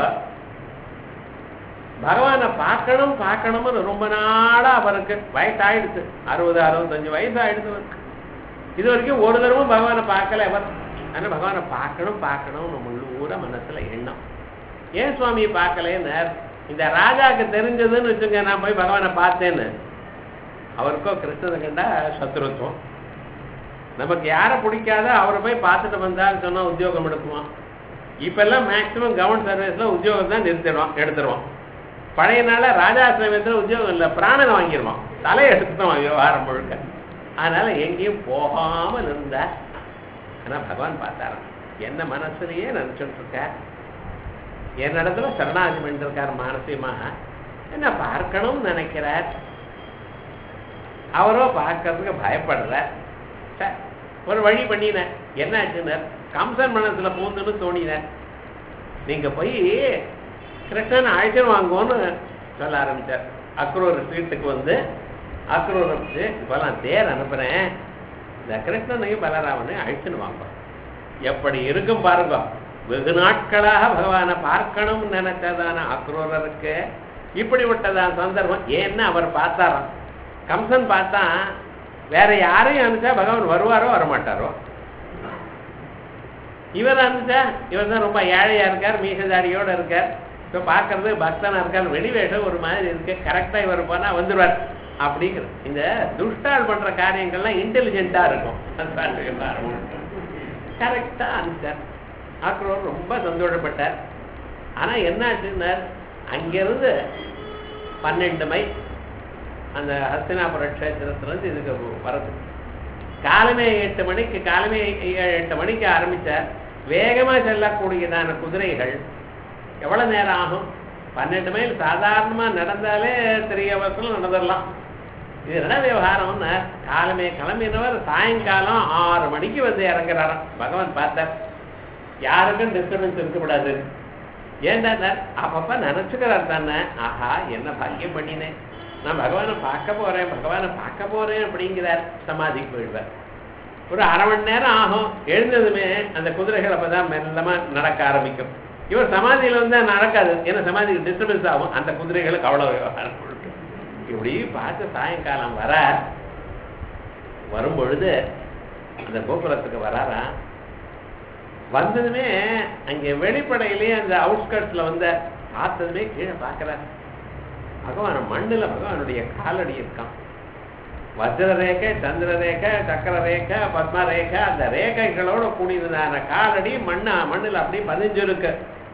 பகவானை பார்க்கணும் பார்க்கணும்னு ரொம்ப நாளா அவருக்கு வயசாயிடுச்சு. அறுபது அறுபத்தஞ்சு வயசு ஆயிடுச்சு. இது வரைக்கும் ஒரு தடவும் பகவானை பார்க்கல அவர். ஆனால் பகவானை பார்க்கணும் பார்க்கணும் முழுவூர மனசுல எண்ணம். ஏன் சுவாமியை பார்க்கலன்னு இந்த ராஜாவுக்கு தெரிஞ்சதுன்னு வச்சுங்க, நான் போய் பகவானை பார்த்தேன்னு. அவருக்கோ கிருஷ்ணனை கண்டா சத்ருத்துவம். நமக்கு யாரை பிடிக்காத அவரை போய் பார்த்துட்டு வந்தான்னு சொன்னா உத்தியோகம் எடுக்குவான். இப்பெல்லாம் மேக்சிமம் கவர்மெண்ட் சர்வீஸ்ல உத்தியோகம் தான் நிறுத்திடுவான், எடுத்துருவான். பழைய நாள ராஜா சமயத்தில் உத்தியோகம் இல்லை, பிராணனை வாங்கிடுவான், தலையை எடுத்துடுவான் விவகாரம் முழுக்க. அதனால எங்கேயும் போகாமல் இருந்தார். ஆனா பகவான் பார்த்தாராம், என்ன மனசுலயே நினைச்சுட்டு இருக்க, என்னிடத்துல சரணாகதி பண்ணிருக்கார் மானசியமாக, என்ன பார்க்கணும்னு நினைக்கிறார். அவரோ பார்க்கறதுக்கு பயப்படுறார். ஒரு வழி பண்ணினார். என்ன ஆச்சுன்னார், கம்சன் மனசுல பூந்துன்னு தோணினார். நீங்க போய் கிருஷ்ணன் அழைச்சன் வாங்குவோன்னு சொல்ல ஆரம்பிச்சார். அக்ரூர் வீட்டுக்கு வந்து அக்ரூர் வச்சு, இப்பெல்லாம் தேர் அனுப்புறேன், இந்த கிருஷ்ணனையும் பலராமனையும் அழைச்சுன்னு வாங்குவோம். எப்படி இருக்கும் பாருங்க. வெகு நாட்களாக பகவானை பார்க்கணும் நினைச்சதான அக்ரூரருக்கு இப்படிப்பட்டதான் சந்தர்ப்பம். ஏன்னா அவர் பார்த்தாராம், கம்சன் பார்த்தா வேற யாரையும் அனுப்பிச்சா பகவான் வருவாரோ வரமாட்டாரோ. இவர் அனுப்பிச்சா இவர் தான் ரொம்ப ஏழையா இருக்கார், மீசதாரியோட இருக்கார், இப்போ பார்க்கறது பக்தனா இருக்கார், வெளிவேஷம் ஒரு மாதிரி இருக்கு, கரெக்டா இவர் போனா வந்துருவார் அப்படிங்கிறது. இந்த துஷ்டால் பண்ற காரியங்கள்லாம் இன்டெலிஜென்ட்டா இருக்கும். கரெக்டா அனுப்பிச்சார். அக்ரூர் ரொம்ப சந்தோஷப்பட்டார். ஆனா என்னாச்சுன்னா, அங்கிருந்து பன்னெண்டு மைல் அந்த ஹஸ்தினாபுர கஷேத்திரத்திலிருந்து இதுக்கு வரது காலமே எட்டு மணிக்கு காலமே எட்டு மணிக்கு ஆரம்பிச்சார். வேகமா செல்லக்கூடியதான குதிரைகள் எவ்வளவு நேரம் ஆகும்? பன்னெண்டு மைல் சாதாரணமா நடந்தாலே தெரிய வருஷம் நடந்துடலாம். இது என்ன விவகாரம்னா, காலமே கிளம்பினவர் சாயங்காலம் ஆறு மணிக்கு வந்து இறங்குறாராம். பகவான் பார்த்தார், யாருக்கும் டிஸ்டர்பன்ஸ் இருக்கக்கூடாது. ஏன்டா அப்பப்ப நினைச்சுக்கிறார் தானே, ஆஹா என்ன பாக்கியம் பண்ணினேன், நான் பகவானை பார்க்க போறேன் பகவானை பார்க்க போறேன் அப்படிங்கிறார். சமாதிக்கு போயிடுவார். ஒரு அரை மணி நேரம் ஆகும். எழுந்ததுமே அந்த குதிரைகள் அப்பதான் மெல்லமா நடக்க ஆரம்பிக்கும். இவர் சமாதியில வந்து நடக்காது, ஏன்னா சமாதிக்கு டிஸ்டர்பன்ஸ் ஆகும். அந்த குதிரைகளுக்கு அவ்வளவு விவகாரம். இப்படி பார்த்து சாயங்காலம் வர வரும்பொழுது அந்த கோபுரத்துக்கு வராரா. வந்ததுமே அங்கே வெளிப்படையிலேயே அந்த அவுட்ஸ்கர்ட்ஸ்ல வந்த பார்த்ததுமே கீழே பார்க்கிறார். பகவான் மண்ணுல பகவானுடைய காலடி இருக்கான். வஜ்ர ரேகை, சந்திர ரேகை, சக்கர ரேகை, பத்ம ரேகை, அந்த ரேகைகளோட கூடியதான காலடி மண்ணா மண்ணுல அப்படியே பதிஞ்சு இருக்கு.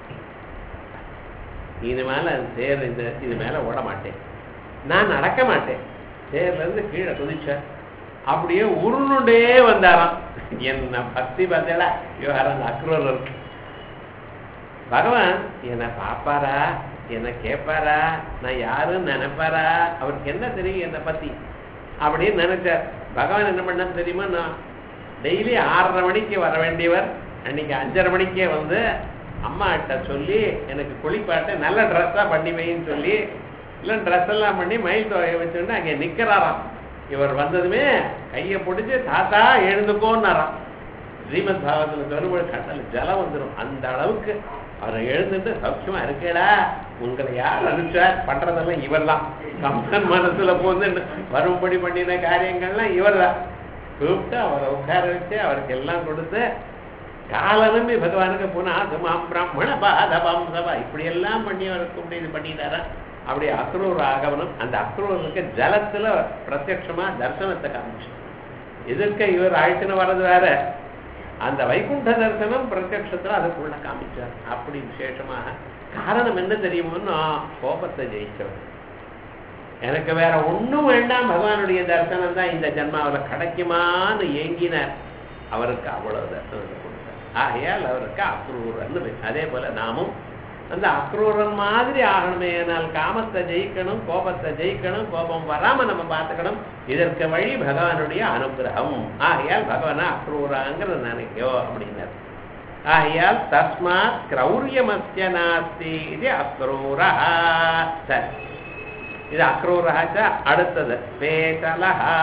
இது மேல தேர் இந்த இது மேல ஓட மாட்டேன், நான் நடக்க மாட்டேன். தேர்ல இருந்து கீழே குதிச்ச அப்படியே உருணுண்டே வந்தாராம். என்ன பக்தி பார்த்தா விவகாரம் அக்ரூர் இருக்கு. பகவான் என்ன பாப்பாரா, என்ன கேட்பாரா, நான் யாருன்னு நினைப்பாரா, அவருக்கு என்ன தெரியும் என்னை பத்தி அப்படின்னு நினைச்சார். பகவான் என்ன பண்ண தெரியுமா, நான் டெய்லி ஆறரை மணிக்கு வர வேண்டியவர் அன்னைக்கு அஞ்சரை மணிக்கே வந்து அம்மா கிட்ட சொல்லி எனக்கு குளிப்பாட்டு நல்ல ட்ரெஸ்ஸா பண்ணி வைன்னு சொல்லி இல்லை ட்ரெஸ் எல்லாம் பண்ணி மயில் தொகையை வச்சுட்டு அங்கே நிற்கிறாராம். இவர் வந்ததுமே கையை பிடிச்சி தாத்தா எழுந்துக்கோன்னாராம். ஸ்ரீமத் பாகவத்தில் சொல்லும்போது கண்ணல் ஜலம் வந்துடும். அந்த அளவுக்கு அவரை எழுந்துட்டு சௌக்கியமா இருக்கேடா, உங்களை யார் அனுப்பிச்சார், பண்றதெல்லாம் இவர் தான். கம்சன் மனசுல போந்து வரும்படி பண்ணின காரியங்கள்லாம் இவர் தான். கூப்பிட்டு அவரை உட்கார வச்சு அவருக்கு எல்லாம் கொடுத்து காலனம்பி பகவானுக்கு புனாதுமாம் பிராமண பாதபம் சபா இப்படி எல்லாம் பண்ணி அவருக்கு இது பண்ணிட்டாரா. அப்படி அக்ரூர் ஆகவனும் அந்த அக்ரூருக்கு ஜலத்துல பிரத்யட்சமா தரிசனத்தை காமிச்சு. எதிர்க்க இவர் ஆயிட்டுன்னு வர்றது வேற, அந்த வைகுண்ட தரிசனம் பிரத்யட்சத்துல அதுக்குள்ள காமிச்சார். அப்படி விசேஷமாக காரணம் என்ன தெரியுமோன்னா கோபத்தை ஜெயிச்சவர். எனக்கு வேற ஒண்ணும் வேண்டாம், பகவானுடைய தரிசனம் தான் இந்த ஜன்மாவில் கிடைக்குமான்னு ஏங்கினார். அவருக்கு அவ்வளவு தரிசனத்தை கொடுத்தார். ஆகையால் அவருக்கு அக்ரூரன்னு பேர். அதே போல நாமும் அந்த அக்ரூரன் மாதிரி ஆகணுமே. ஆனால் காமத்தை ஜெயிக்கணும், கோபத்தை ஜெயிக்கணும், கோபம் வராம நம்ம பார்த்துக்கணும். இதற்கு வழி பகவானுடைய அனுகிரகம். ஆகையால் பகவானா அக்ரூராங்கிற நினைக்கோ அப்படின்னார். ஆகையால் தஸ்மாத் கிரௌரியமஸ்ய நாஸ்தி இது அக்ரூரா. சரி, இது அக்ரூராச்ச. அடுத்தது பேசலஹா.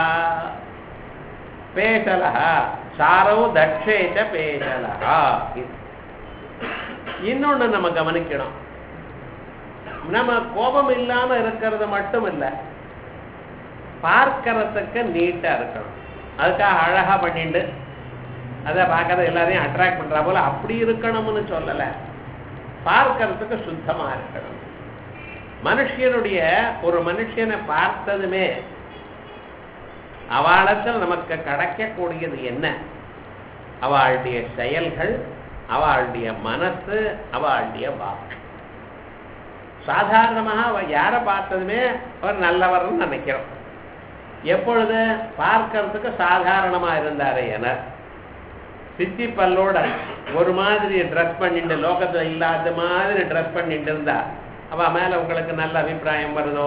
பேசலஹா சாரவு தட்சேச்ச பேசலஹா. இன்னொன்னு நம்ம கவனிக்கணும். நம்ம கோபம் இல்லாம இருக்கிறது மட்டும் இல்ல, பார்க்கறதுக்கு நீட்டா இருக்கணும். அதுக்காக அழகா பண்ணிட்டு அதை பார்க்கறது எல்லாரையும் அட்ராக்ட் பண்ற போல அப்படி இருக்கணும்னு சொல்லல. பார்க்கறதுக்கு சுத்தமா இருக்கணும். மனுஷனுடைய ஒரு மனுஷனை பார்த்ததுமே அவளிடத்தில் நமக்கு கிடைக்கக்கூடியது என்ன? அவளுடைய செயல்கள், அவளுடைய மனசு, அவளுடைய வாக்கு. சாதாரணமாக அவ யாரை பார்த்ததுமே அவர் நல்லவர்னு நினைக்கிறோம். எப்பொழுது பார்க்கறதுக்கு சாதாரணமா இருந்தாரே என சித்தி பல்லோட ஒரு மாதிரி ட்ரெஸ் பண்ணிட்டு, லோகத்துல இல்லாத மாதிரி ட்ரெஸ் பண்ணிட்டு இருந்தா அவ மேல உங்களுக்கு நல்ல அபிப்பிராயம் வருதோ?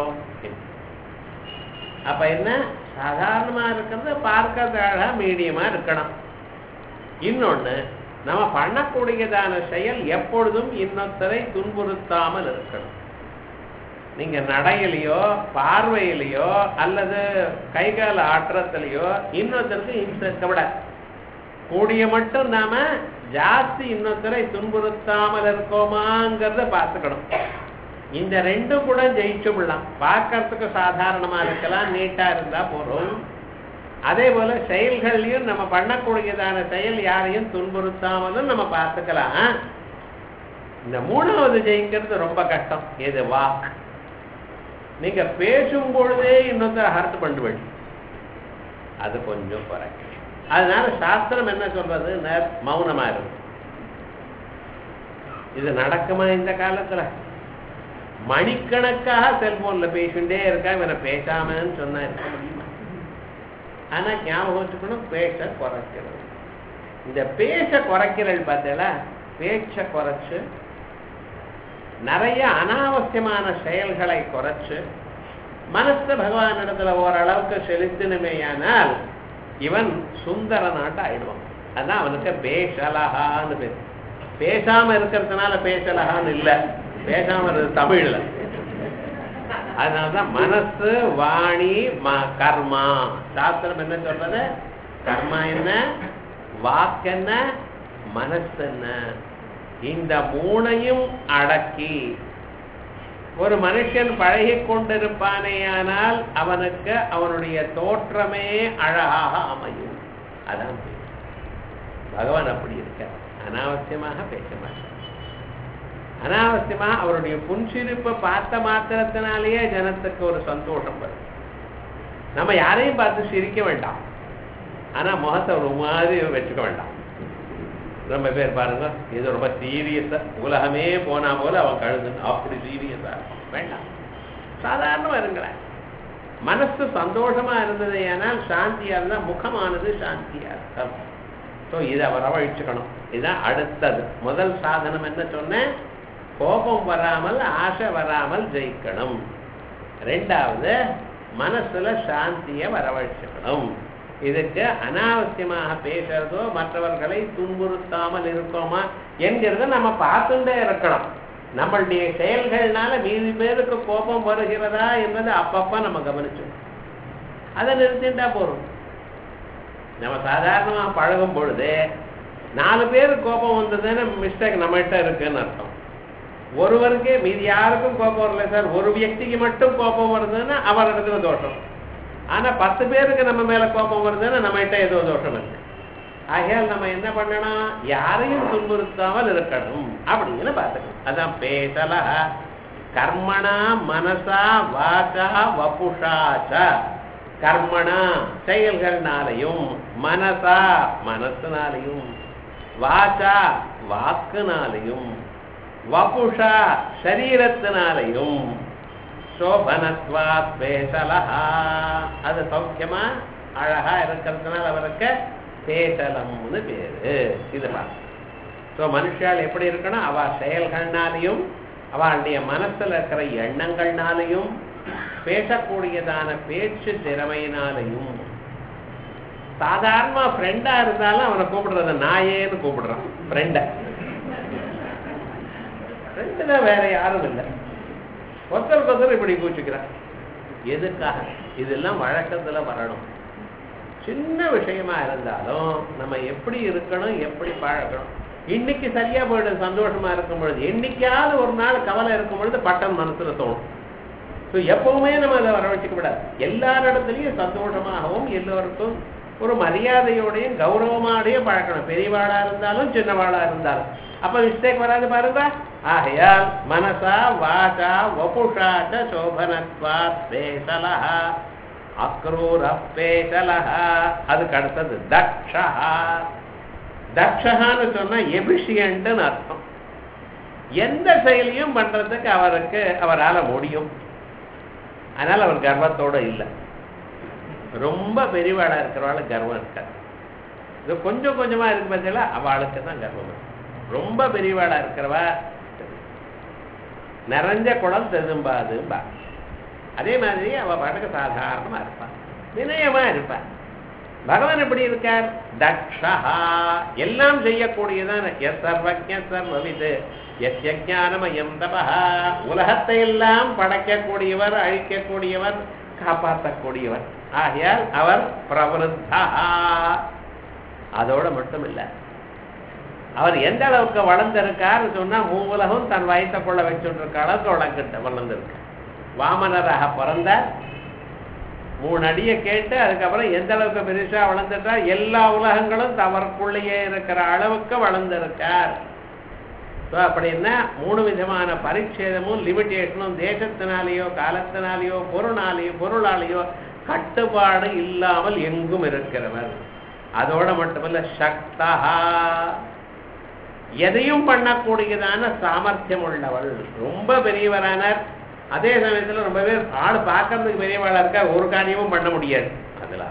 அப்ப என்ன, சாதாரணமா இருக்கிறது பார்க்கறது அழகா மீடியமா இருக்கணும். இன்னொன்னு, நம்ம பண்ணக்கூடியதான செயல் எப்பொழுதும் இன்னொருத்தரை துன்புறுத்தாமல் இருக்கணும். நீங்க நடையிலையோ பார்வையிலையோ அல்லது கைகால ஆற்றத்திலையோ இன்னொருத்தருக்கு இன்சர்க்கப்பட கூடிய மட்டும் நாம ஜாஸ்தி இன்னொருத்தரை துன்புறுத்தாமல் இருக்கோமாங்கிறத பார்த்துக்கணும். இந்த ரெண்டும் கூட ஜெயிச்சு விடலாம். பார்க்கறதுக்கு சாதாரணமா இருக்கலாம், நீட்டா இருந்தா போறோம். அதே போல செயல்கள்லையும் நம்ம பண்ணக்கூடியதான செயல் யாரையும் துன்புறுத்தாமலும் நம்ம பார்த்துக்கலாம். இந்த மூணாவது ஜெயிக்கிறது ரொம்ப கஷ்டம். எது? வாக். நீங்க பேசும் பொழுதே இன்னொருத்தர ஹர்ட் பண்ணுவீங்க, அது கொஞ்சம் குறைக்க. அதனால சாஸ்திரம் என்ன சொல்றது? மௌனமா இருக்கும். இது நடக்குமா இந்த காலத்துல? மணிக்கணக்காக செல்போன்ல பேசிட்டே இருக்கா, இவனை பேசாமன்னு சொன்னா இருக்க முடியுமா? ஆனா ஞாபகம் வச்சுக்கணும், பேச குறைக்கிறது. இந்த பேச குறைக்கிறது பார்த்தீங்களா? பேச்ச குறைச்சு நிறைய அனாவசியமான செயல்களை குறைச்சு மனசு பகவான் இடத்துல ஓரளவுக்கு செலுத்தினுமேயானால் இவன் சுந்தர நாட்டு ஆயிடுவான். அதான் அவனுக்கு பேசலகான்னு பேர். பேசாம இருக்கிறதுனால பேசலகான்னு இல்லை, பேசாம இருக்கிறது தமிழ்ல. அதனாலதான் மனசு, வாணி, கர்மா. சாஸ்திரம் என்ன சொல்றது? கர்மா என்ன, வாக்கு என்ன, மனசு என்ன, இந்த மூணையும் அடக்கி ஒரு மனுஷன் பழகி கொண்டிருப்பானேயானால் அவனுக்கு அவனுடைய தோற்றமே அழகாக அமையும். அதான் பகவான் அப்படி இருக்க. அனாவசியமாக பேச மாட்டார். அனாவசியமாக அவருடைய புன்சிரிப்பை பார்த்த மாத்திரத்தினாலேயே ஜனத்துக்கு ஒரு சந்தோஷம் வரும். நம்ம யாரையும் பார்த்து சிரிக்க வேண்டாம், ஆனா முகத்தை ஒரு மாதிரி வச்சுக்க வேண்டாம். ரொம்ப பேர் பாருங்க, இது ரொம்ப சீரியஸா, உலகமே போனா போல அவன் கழுது அப்படி சீரியஸா வேண்டாம். சாதாரணமா இருங்களேன். மனசு சந்தோஷமா இருந்தது ஏனால் சாந்தியா இருந்தா முகமானது சாந்தியா இருக்கும். ஸோ இதை வரவழைச்சுக்கணும். இதுதான் அடுத்தது. முதல் சாதனம் என்ன சொன்னேன்? கோபம் வராமல், ஆசை வராமல் ஜெயிக்கணும். ரெண்டாவது, மனசுல சாந்தியை வரவழைச்சுக்கணும். இதுக்கு அனாவசியமாக பேசுறதோ மற்றவர்களை துன்புறுத்தாமல் இருக்கோமா என்கிறத நம்ம பார்த்துட்டே இருக்கணும். நம்மளுடைய செயல்கள்னால மீதி பேருக்கு கோபம் வருகிறதா என்பதை அப்பப்ப நம்ம கவனிச்சோம். அதை நிறுத்திட்டா போறோம். நம்ம சாதாரணமா பழகும் பொழுது நாலு பேருக்கு கோபம் வந்ததுன்னு மிஸ்டேக் நம்மகிட்ட இருக்குன்னு அர்த்தம். ஒருவருக்கே மீதி யாருக்கும் கோபம் வரல சார், ஒரு வியக்திக்கு மட்டும் கோபம் வருதுன்னா அவர் இடத்துல தோஷம். ஆனா பத்து பேருக்கு நம்ம மேல கோபம் வருதுன்னா நம்ம கிட்ட ஏதோ தோஷம் இருக்கு. ஆகையால் நம்ம என்ன பண்ணணும், யாரையும் துன்புறுத்தாமல் இருக்கணும் அப்படின்னு பார்த்துக்கணும். அதான் பேசல கர்மணா மனசா வாசா வபுஷாச்ச. கர்மணா செயல்கள்னாலையும், மனசா மனசுனாலையும், வாசா வாக்குனாலையும், வபுஷா சரீரத்தினாலையும், சோபனத்வா பேசலஹா அது சௌக்கியமா அழகா இருக்கிறதுனால அவருக்கு பேசலம்னு பேரு. இதுதான் மனுஷால் எப்படி இருக்கணும், அவ செயல்கள்னாலையும் அவளுடைய மனசுல இருக்கிற எண்ணங்கள்னாலையும் பேசக்கூடியதான பேச்சு திறமையினாலையும். சாதாரணமா ஃப்ரெண்டா இருந்தாலும் அவனை கூப்பிடுறது நாயேன்னு கூப்பிடுறான். ஃப்ரெண்ட ஃப்ரெண்டு தான், வேற யாரும் இல்லை. ஒருத்தருக்கு ஒருத்தர் இப்படி கூச்சிக்கிறான். எதுக்காக? இதெல்லாம் வழக்கத்துல வரணும். சின்ன விஷயமா இருந்தாலும் நம்ம எப்படி இருக்கணும், எப்படி பழக்கணும். இன்னைக்கு சரியா போயிடும் சந்தோஷமா இருக்கும் பொழுது, என்னைக்காவது ஒரு நாள் கவலை இருக்கும் பொழுது பட்டன் மனசுல தோணும். ஸோ எப்பவுமே நம்ம அதை வர வச்சுக்க கூடாது. எல்லாரிடத்துலையும் சந்தோஷமாகவும் எல்லோருக்கும் ஒரு மரியாதையோடையும் கௌரவமாடையும் பழக்கணும். பெரியவாளா இருந்தாலும் சின்னவாளா இருந்தாலும். அப்ப மிஸ்டேக் வராது பாருங்க. ஆகையால் மனசா வாசா வபுஷாச்ச சோபனத்வா பேசலஹா அக்ரூர பேசலஹா. அதுக்கு அடுத்தது தக்ஷா. தக்ஷகான்னு சொன்னா எபிஷியன்ட்னு அர்த்தம். எந்த செயலையும் பண்றதுக்கு அவருக்கு அவரால் முடியும். அதனால அவர் கர்வத்தோட இல்லை. ரொம்ப பெரியவாளா இருக்கிறவாள் கர்வம் இருக்காது. இது கொஞ்சம் கொஞ்சமா இருக்கு பார்த்தீங்களா, அவளுக்கு தான் கர்வம் இருக்கு. ரொம்ப பெரியவாளா இருக்கிறவா நிறைஞ்ச குடம் தெதும்பாதும்பா. அதே மாதிரி அவ பாட்டுக்கு சாதாரணமா இருப்பா, வினயமா இருப்பா. பகவான் எப்படி இருக்கார்? தக்ஷா, எல்லாம் செய்யக்கூடியதான். சர்வஜ சர்வவித் யஜ்ஞானமயம் தபஹா, உலகத்தை எல்லாம் படைக்கக்கூடியவர், அழிக்கக்கூடியவர், காப்பாற்றக்கூடியவர். ஆகையால் அவர் பிரவருத்தா. அதோட மட்டும் இல்ல, அவர் எந்த அளவுக்கு வளர்ந்திருக்கார் சொன்னா மூவுலகம் தன் வயத்தை கொள்ள வச்சுட்டு அளவுக்கு வளர்க்கிட்ட வளர்ந்திருக்கார். வாமனராக பிறந்தார், மூணு அடியை கேட்டு அதுக்கப்புறம் எந்த அளவுக்கு பெருசா வளர்ந்துட்டார், எல்லா உலகங்களும் தவறுக்குள்ளேயே இருக்கிற அளவுக்கு வளர்ந்திருக்கார். அப்படின்னா மூணு விதமான பரிச்சேதமும் லிமிட்டேஷனும் தேசத்தினாலேயோ காலத்தினாலேயோ பொருளாலேயோ பொருளாலேயோ கட்டுப்பாடு இல்லாமல் எங்கும் இருக்கிறவர். அதோட மட்டுமல்ல சக்தா, எதையும் பண்ணக்கூடியதான சாமர்த்தியம் உள்ளவள். ரொம்ப பெரியவரானார், அதே சமயத்துல ரொம்ப பேர் ஆள் பார்க்கறதுக்கு பெரியவாளா இருக்கா, ஒரு காரியமும் பண்ண முடியாது. அதெல்லாம்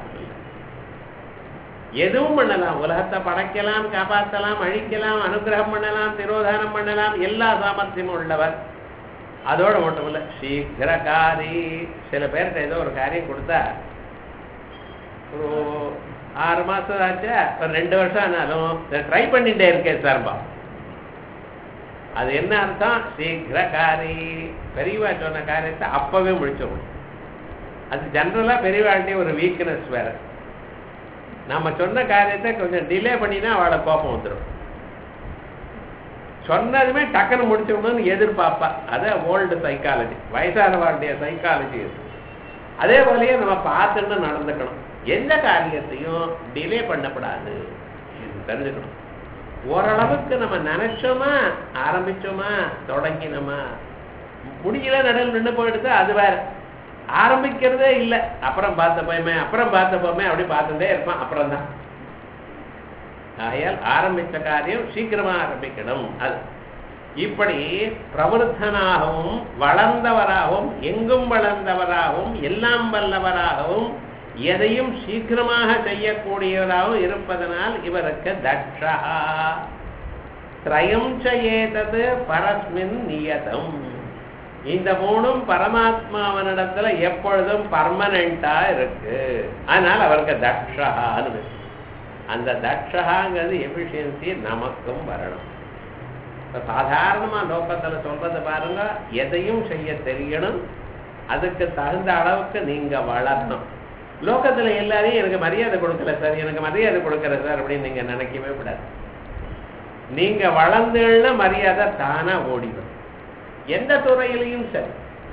எதுவும் பண்ணலாம், உலகத்தை படைக்கலாம், காப்பாற்றலாம், அழிக்கலாம், அனுகிரகம் பண்ணலாம், திரோதானம் பண்ணலாம், எல்லா சாமர்த்தியமும் உள்ளவர். அதோட மட்டும் இல்ல சீக்கிரகாரி. சில பேர்கிட்ட ஏதோ ஒரு காரியம் கொடுத்தா ஒரு ஆறு மாசம் ஆச்சா, ஒரு ரெண்டு வருஷம் ஆனாலும் ட்ரை பண்ணிட்டே இருக்கேன் சார்பா. அது என்ன அர்த்தம்? சீக்கிரகாரி. பெரியவா சொன்ன காரியத்தை அப்பவே முடிச்சிடணும். அது ஜெனரலா பெரியவாழ்கிட்ட ஒரு வீக்னஸ் வேற. நம்ம சொன்ன காரியத்தை கொஞ்சம் டிலே பண்ணினா அவளை கோபம் வந்துடும். சொன்னதுமே டக்குன்னு முடிச்சுடணும்னு எதிர்பார்ப்பா. அது ஓல்டு சைக்காலஜி, வயசானவாளுடைய சைக்காலஜி. அதே போலயே நம்ம பார்த்துன்னு நடந்துக்கணும். எந்த காரியத்தையும் டிலே பண்ணக்கூடாது, தெரிஞ்சுக்கணும். ஓரளவுக்கு நம்ம நினைச்சோமா, ஆரம்பிச்சோமா, தொடங்கினோமா, முடியல நடுவில் நின்று போயிடுது, அது வேற. ஆரம்பிக்கிறதே இல்லை, அப்புறம் பார்த்த போயுமே அப்புறம் பார்த்த போமே அப்படி பார்த்துட்டே இருப்பான். அப்புறம் தான். ஆகையால் ஆரம்பித்த காரியம் சீக்கிரமா ஆரம்பிக்கணும். அது இப்படி பிரவருத்தனாகவும் வளர்ந்தவராகவும் எங்கும் வளர்ந்தவராகவும் எல்லாம் வல்லவராகவும் எதையும் சீக்கிரமாக செய்யக்கூடியவராகவும் இருப்பதனால் இவருக்கு தக்ஷா. திரயம் சேதது பரஸ்மின் நியதம். இந்த மூணும் பரமாத்மாவனிடத்துல எப்பொழுதும் பர்மனண்டா இருக்கு. அதனால அவருக்கு தக்ஷான்னு. அந்த தக்ஷாங்கிறது எஃபிஷியன்சி நமக்கும் வரணும். சாதாரணமா லோகத்துல சொல்றது பாருங்க, எதையும் செய்ய தெரியணும், அதுக்கு தகுந்த அளவுக்கு நீங்க வளரணும். லோகத்துல எல்லாரையும் எனக்கு மரியாதை கொடுக்கல சார், எனக்கு மரியாதை கொடுக்கல சார் அப்படின்னு நீங்க நினைக்கவே கூடாது. நீங்க வளர்ந்துன்னா மரியாதை தானா ஓடிடும். எந்த துறையிலையும் சரி,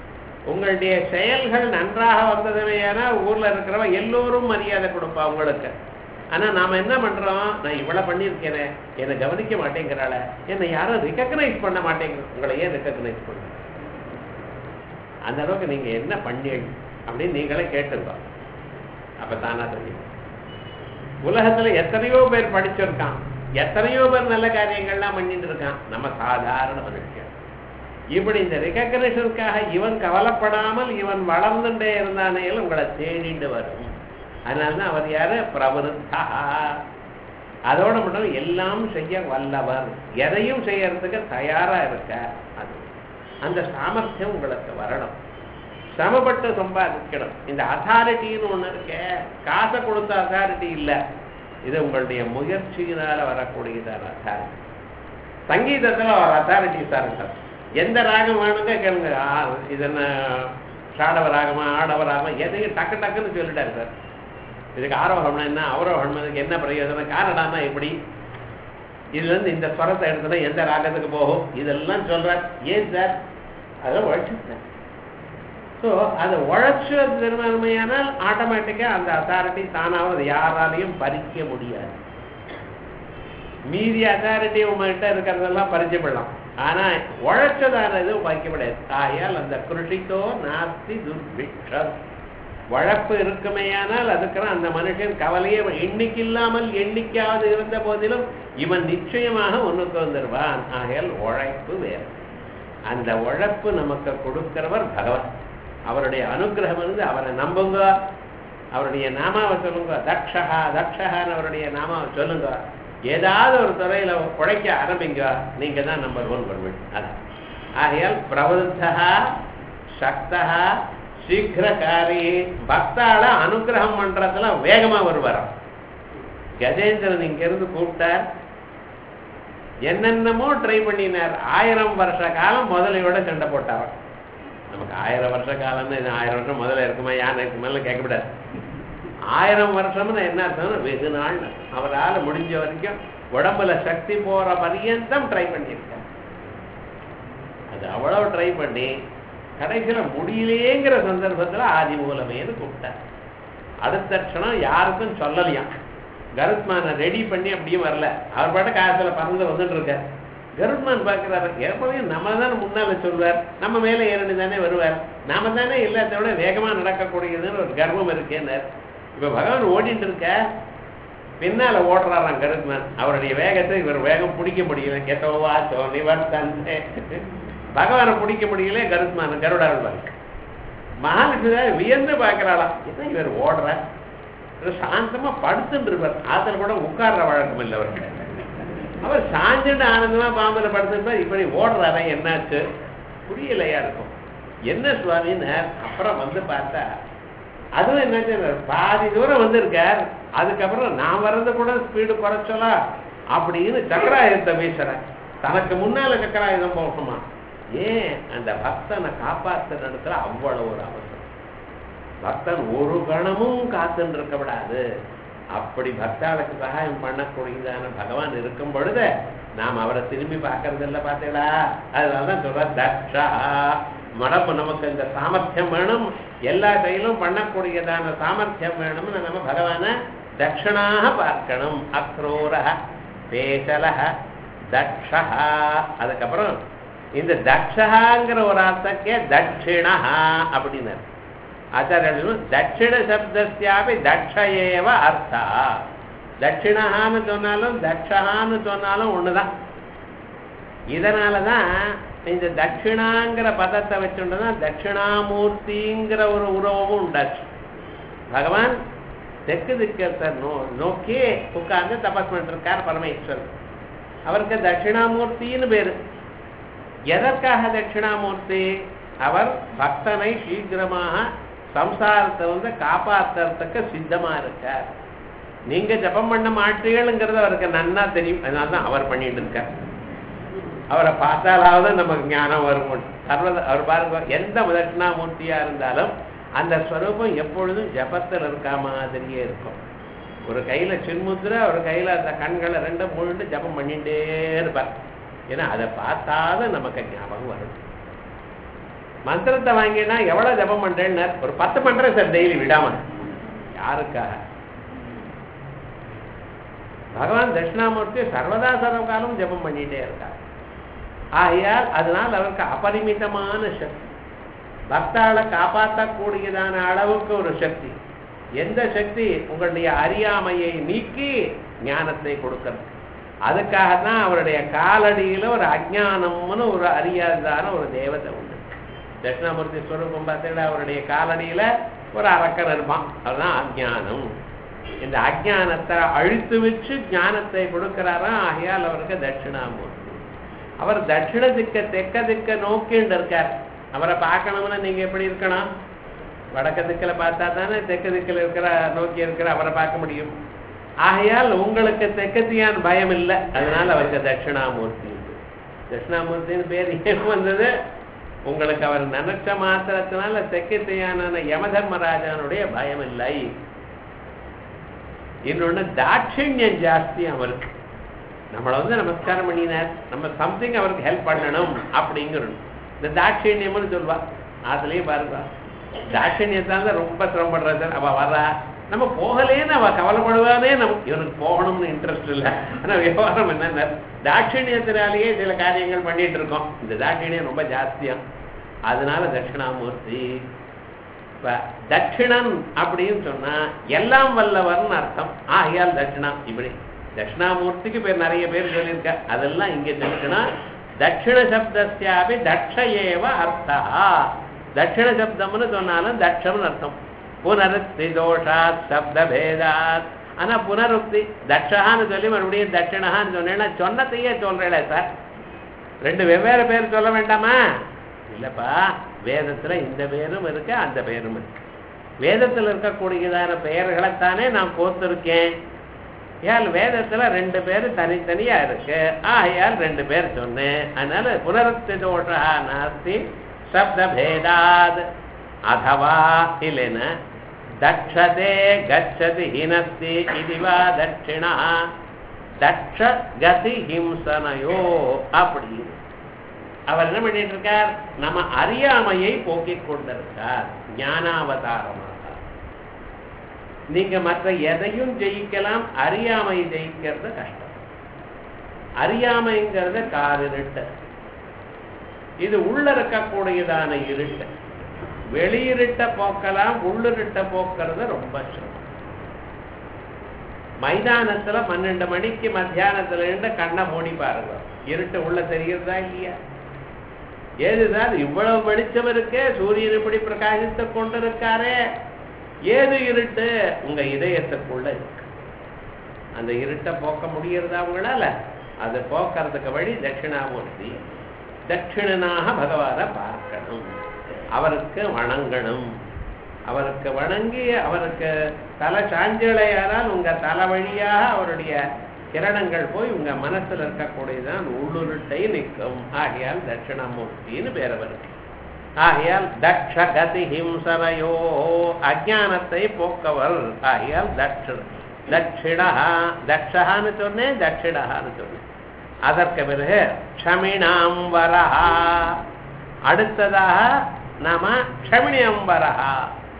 உங்களுடைய செயல்கள் நன்றாக வந்ததுமையானா ஊர்ல இருக்கிறவ எல்லோரும் மரியாதை கொடுப்பா உங்களுக்கு. ஆனா நாம என்ன பண்றோம், நான் இவ்வளவு பண்ணியிருக்கேனே என்னை கவனிக்க மாட்டேங்கிறாள, என்னை யாரும் ரிகக்னைஸ் பண்ண மாட்டேங்கிற. உங்களை ஏன் ரிகக்னைஸ் பண்ண, அந்த அளவுக்கு நீங்க என்ன பண்ணீங்க அப்படின்னு நீங்களே கேட்டுங்க. அப்ப தானா தெரியும். உலகத்துல எத்தனையோ பேர் படிச்சிருக்கான், எத்தனையோ பேர் நல்ல காரியங்கள்லாம் பண்ணிட்டு இருக்கான், நம்ம சாதாரண மனுஷன். இப்படி இந்த ரெகக்னிஷனுக்காக இவன் கவலைப்படாமல் இவன் வளர்ந்துட்டே இருந்தானே உங்களை தேடிட்டு வரும். அதனால்தான் அவர் யாரு, பிரவருத்தா. அதோட மட்டும் எல்லாம் செய்ய வல்லவர், எதையும் செய்யறதுக்கு தயாரா இருக்க. அது அந்த சாமர்த்தியம் உங்களுக்கு வரணும், சமப்பட்டு சம்பாதிக்கணும். இந்த அத்தாரிட்டின்னு ஒண்ணு இருக்க, காசை கொடுத்த அத்தாரிட்டி இல்லை, இது உங்களுடைய முயற்சியினால வரக்கூடியதான அத்தாரிட்டி. சங்கீதத்துல ஒரு அத்தாரிட்டி சார், எந்த ராகம் வேணுங்க கேளுங்க, இது என்ன ஷாடவ ராகமா ஆடவ ராகமா எதையும் டக்கு டக்குன்னு சொல்லிட்டாரு சார். இதுக்கு ஆரோகம்னா என்ன, அவரோகம்னதுக்கு என்ன பிரயோஜனம், காரணம்னா எப்படி, இதுல இருந்து இந்த ஸ்வரத்தை எடுத்தா எந்த ராகத்துக்கு போகும், இதெல்லாம் சொல்றார். ஏன் சார், அதை உழைச்சுட்டேன். ஸோ அதை உழைச்சு நிர்மாணமையானால் ஆட்டோமேட்டிக்கா அந்த அத்தாரிட்டி தானாவது யாராலையும் பறிக்க முடியாது. மீதி அத்தாரிட்டி உங்ககிட்ட இருக்கிறதெல்லாம் பறிக்கப்படலாம், ஆனா உழைச்சதான இது பறிக்கப்படாது. ஆகையால் அந்த கிருஷித்தோ நாஸ்தி துர்பிக்ஷம், உழைப்பு இருக்குமேயானால் அதுக்கெல்லாம் அந்த மனுஷன் கவலையே எண்ணிக்கை இல்லாமல் எண்ணிக்கையாவது இருந்த போதிலும் இவன் நிச்சயமாக ஒண்ணுக்கு வந்துடுவான். ஆகையால் உழைப்பு வேறு. அந்த உழைப்பு நமக்கு கொடுக்கிறவர் பகவான். அவருடைய அனுகிரகம் இருந்து அவரை நம்புங்க, அவருடைய நாமாவை சொல்லுங்க, தக்ஷஹா தக்ஷஹான்னு அவருடைய நாமாவை சொல்லுங்க. ஏதாவது ஒரு துறையில உழைக்க ஆரம்பிங்க, நீங்க தான் நம்பர் ஒன் வருவீங்க. அதான் ஆகையால் பிரவருத்தா சக்தா சீக்கிரகாரி, பக்தால அனுகிரகம் பண்றதுல வேகமா வருவாராம். கஜேந்திரன் இங்க இருந்து கூப்பிட்டார், என்னென்னமோ ட்ரை பண்ணினார். ஆயிரம் வருஷ காலம் முதலையோட சண்டை போட்டார். நமக்கு ஆயிரம் வருஷ காலம்னு ஆயிரம் வருஷம் முதல்ல இருக்குமா யானை இருக்குமா கேட்கக்கூடாது. ஆயிரம் வருஷம்னு என்ன அர்த்தம், வெகு நாள். அவரால் முடிஞ்ச வரைக்கும் உடம்புல சக்தி போற பரியந்தம் ட்ரை பண்ணியிருக்கார். அது அவ்வளவு ட்ரை பண்ணி கடைசியில முடியலேங்கிற சந்தர்ப்பத்துல ஆதி மூலமேன்னு கூப்பிட்டார். அடுத்த க்ஷணம் யாருக்கும் சொல்லலையாம். கருத்மான ரெடி பண்ணி அப்படியும் வரல, அவர் பாட்டு காலத்துல பறந்து வந்துட்டு இருக்கார். கருத்மான் பார்க்கிறாரு, எப்பவும் நம்ம தானே முன்னால சொல்வார், நம்ம மேல ஏறி தானே வருவார், நாம தானே எல்லாத்த விட வேகமா நடக்கக்கூடியதுன்னு ஒரு கர்வம் இருக்கேன்னார். இப்ப பகவான் ஓடிட்டு இருக்க, பின்னால ஓடுறாராம் கருத்மான். அவருடைய வேகத்தை இவர் வேகம் பிடிக்க முடியல. கெட்டோவா சோனிவர் தந்தே பகவானை பிடிக்க முடியல கருத்மான கருடாழ்வார். மகாலட்சுமி வியந்து பார்க்கிறாளாம், என்ன இவர் ஓடுற, சாந்தமா படுத்துட்டு இருப்பார். ஆத்துல கூட உட்கார்ற வழக்கம் இல்லை அவருக்கு. அவர் சாஞ்சுட்டு ஆனந்தமா பாம்புல படுத்துருப்பார். இப்படி ஓடுறாரா, என்னாச்சு புரியலையா இருக்கும். என்ன சுவாமின்னு அப்புறம் வந்து பார்த்தா அதுவும் என்னாச்சு, பாதி தூரம் வந்திருக்கார். அதுக்கப்புறம் நான் வர்றது கூட ஸ்பீடு குறைச்சலா அப்படின்னு சக்கராயுதத்தை வீசுறேன். தனக்கு முன்னால சக்கராயுதம் போகணுமா? ஏன், அந்த பக்தனை காப்பாற்றுற இடத்துல அவ்வளவு ஒரு அவசரம். பக்தன் ஒரு கணமும் காத்துன்னு இருக்க விடாது. அப்படி பக்தாளுக்கு சகாயம் பண்ணக்கூடியதான பகவான் இருக்கும் பொழுது நாம் அவரை திரும்பி பார்க்கறது இல்லை. பார்த்தீங்களா? அதனாலதான் சொல்ற தக்ஷா. மடப்பு நமக்கு இந்த சாமர்த்தியம் வேணும், எல்லா செயலும் பண்ணக்கூடியதான சாமர்த்தியம் வேணும்னு நம்ம பகவான தக்ஷணாக பார்க்கணும். அக்ரோர பேசல தக்ஷா. அதுக்கப்புறம் இந்த தக்ஷாங்கிற ஒரு அர்த்தக்கே தட்சிணா அப்படின்னு ஆச்சாரியர்கள் தட்சிண சப்தஸ்யாபி தக்ஷ ஏவ அர்த்தா. தட்சிணான்னு சொன்னாலும் தக்ஷான்னு சொன்னாலும் ஒண்ணுதான். இதனாலதான் இந்த தட்சிணாங்கிற பதத்தை வச்சுட்டுதான் தட்சிணாமூர்த்திங்கிற ஒரு உருவமும் உண்டாச்சு. பகவான் தெற்கு திக்கத்தை நோ நோக்கி உட்கார்ந்து தபஸ் பண்ணிட்டு இருக்கார் பரமேஸ்வரன். அவருக்கு தட்சிணாமூர்த்தின்னு பேரு. எதற்காக தட்சிணாமூர்த்தி? அவர் பக்தனை சீக்கிரமாக சம்சாரத்தை வந்து காப்பாற்றுறதுக்கு சித்தமா இருக்கார். நீங்க ஜபம் பண்ண மாட்டீங்கிறது அவருக்கு நன்னா தெரியும். அதனால்தான் அவர் பண்ணிட்டு இருக்கார். அவரை பார்த்தாலாவது நமக்கு ஞானம் வரும். சர்வத அவர் பாருங்க, எந்த தட்சிணாமூர்த்தியா இருந்தாலும் அந்த ஸ்வரூபம் எப்பொழுதும் ஜபத்தில் இருக்க மாதிரியே இருக்கும். ஒரு கையில சின்முத்திரை, ஒரு கையில அந்த கண்களை ரெண்டும் மூழ்கிட்டு ஜபம் பண்ணிட்டே இருப்பார். ஏன்னா அதை பார்த்தாலும் நமக்கு ஞாபகம் வரும். மந்திரத்தை வாங்கினா எவ்வளவு ஜபம் பண்றேன்னு ஒரு பத்து பண்றேன் சார் டெய்லி விடாம. யாருக்காக? பகவான் தட்சிணாமூர்த்தி சர்வதா சர்வகாலம் ஜபம் பண்ணிட்டே இருக்கார். ஆகையால் அதனால் அவருக்கு அபரிமிதமான சக்தி, பக்தாளை காப்பாற்றக்கூடியதான அளவுக்கு ஒரு சக்தி. எந்த சக்தி? உங்களுடைய அறியாமையை நீக்கி ஞானத்தை கொடுக்கிறது. அதுக்காகத்தான் அவருடைய காலடியில ஒரு அஜ்ஞானம்னு ஒரு அறியாதான ஒரு தேவதை உண்டு. தட்சிணாமூர்த்தி ஸ்வரூபம் பார்த்தீங்கன்னா அவருடைய காலடியில ஒரு அரக்கன் இருப்பான், அதுதான் அஜ்ஞானம். இந்த அஜ்ஞானத்தை அழித்து வச்சு ஞானத்தை கொடுக்கிறாரா. ஆகையால் அவருக்கு தட்சிணாமூர்த்தி. அவர் தட்சிண திக்க தெக்க திக்க நோக்கின்னு இருக்கார். அவரை பார்க்கணும்னா நீங்க எப்படி இருக்கணும்? வடக்க திக்கில் பார்த்தா தானே தெற்கு திக்கில் இருக்கிற நோக்கி இருக்கிற அவரை பார்க்க முடியும். ஆகையால் உங்களுக்கு தெக்கத்தியான் பயம் இல்லை, அதனால அவருக்கு தட்சிணாமூர்த்தி. தட்சிணாமூர்த்தின்னு பேர் ஏன் வந்தது? உங்களுக்கு அவர் நினைச்ச மாத்திரத்தினால தெக்கத்தியான யமதர்மராஜனுடைய பயம் இல்லை. இன்னொன்னு தாட்சிண்யம் ஜாஸ்தி அவருக்கு. நம்மளை வந்து நமஸ்காரம் பண்ணினார், நம்ம சம்திங் அவருக்கு ஹெல்ப் பண்ணணும் அப்படிங்கிறது இந்த தாட்சிண்யம்னு சொல்வா. அதுலயே பாருங்க, தாட்சிண்யத்தால ரொம்ப சிரமப்படுறது. அவ வர்றா, நம்ம போகலேன்னு அவ கவலைப்படுவானே, நமக்கு இவனுக்கு போகணும்னு இன்ட்ரெஸ்ட் இல்லை. ஆனா விவகாரம் என்ன, தாட்சிண்யத்தினாலேயே சில காரியங்கள் பண்ணிட்டு இருக்கோம். இந்த தாட்சிண்யம் ரொம்ப ஜாஸ்தியா, அதனால தட்சிணாமூர்த்தி. தட்சிணன் அப்படின்னு சொன்னா எல்லாம் வல்லவர்னு அர்த்தம். ஆகையால் தட்சிணா. இப்படி தட்சிணாமூர்த்திக்கு பேர் நிறைய பேர் சொல்லியிருக்க, அதெல்லாம் இங்க தெரிஞ்சுக்கணும். தட்சிண சப்தஸ்யாபி தட்ச ஏவ அர்த்தா. தட்சிண சப்தம்னு சொன்னாலும் தட்சம்னு அர்த்தம். புனருக்தி தோஷாத் சப்த பேதாத். ஆனா புனருக்தி தட்சகான்னு சொல்லி மறுபடியும் தட்சிணகான்னு சொன்னேன்னா சொன்னதையே சொல்றேன் சார், ரெண்டு வெவ்வேறு பேர் சொல்ல வேண்டாமா? இல்லப்பா, வேதத்துல இந்த பேரும் இருக்கு அந்த பேரும் இருக்கு. வேதத்துல இருக்கக்கூடியதான பெயர்களைத்தானே நான் கோத்திருக்கேன். ஏன் வேதத்துல ரெண்டு பேரு தனித்தனியா இருக்கு, ஆகையால் ரெண்டு பேர் சொன்னேன். அதனால புனருக்தி தோஷா நாஸ்தி சப்த பேதாத். அதவா இல்லைன்னா தட்சதே கச்சதி ஹினஸ்தி இதுவா தட்சிணா தட்ச கதி ஹிம்சனையோ. அப்படி அவர் என்ன பண்ணிட்டு இருக்கார்? நம்ம அறியாமையை போக்கிக் கொண்டிருக்கார் ஞானாவதாரமாக. நீங்க மற்ற எதையும் ஜெயிக்கலாம், அறியாமை ஜெயிக்கிறது கஷ்டம். அறியாமைங்கிறது காரிருட்டு, இது உள்ள இருக்கக்கூடியதான இருட்டு. வெளியிருட்ட போக்கலாம், உள்ளிருட்ட போக்குறது ரொம்ப சிரமம். மைதானத்துல பன்னெண்டு மணிக்கு மத்தியானத்துல இருந்து கண்ணை மூடி பாருங்க, இருட்டு உள்ள தெரிகிறதா இல்லையா? ஏதுதான் இவ்வளவு வெளிச்சம் இருக்கே, சூரியன் இப்படி பிரகாசித்து கொண்டிருக்காரே, ஏது இருட்டு? உங்க இதயத்துக்குள்ள இருக்கு. அந்த இருட்டை போக்க முடியறதா உங்களால? அது போக்குறதுக்கு வழி தட்சிணாமூர்த்தி. தட்சிணனாக பகவானை பார்க்கணும், அவருக்கு வணங்கணும். அவருக்கு வணங்கி அவருக்கு தலை சாஞ்சலையானால் உங்க தலை வழியாக அவருடைய கிரணங்கள் போய் உங்க மனசுல இருக்கக்கூடியதான் உள்ளுருட்டை நிற்கும். ஆகையால் தட்சிணாமூர்த்தின்னு பேர் அவருக்கு. ஆகையால் தக்ஷ கதி ஹிம்சனையோ, அஜானத்தை போக்கவர். ஆகையால் தட்ச தட்சிணா. தக்ஷகான்னு சொன்னேன், தட்சிணகான்னு சொன்னேன். அதற்கு பிறகு க்ஷமிணாம்பரஹா. அடுத்ததாக நாம க்ஷமிணியம்பரஹா,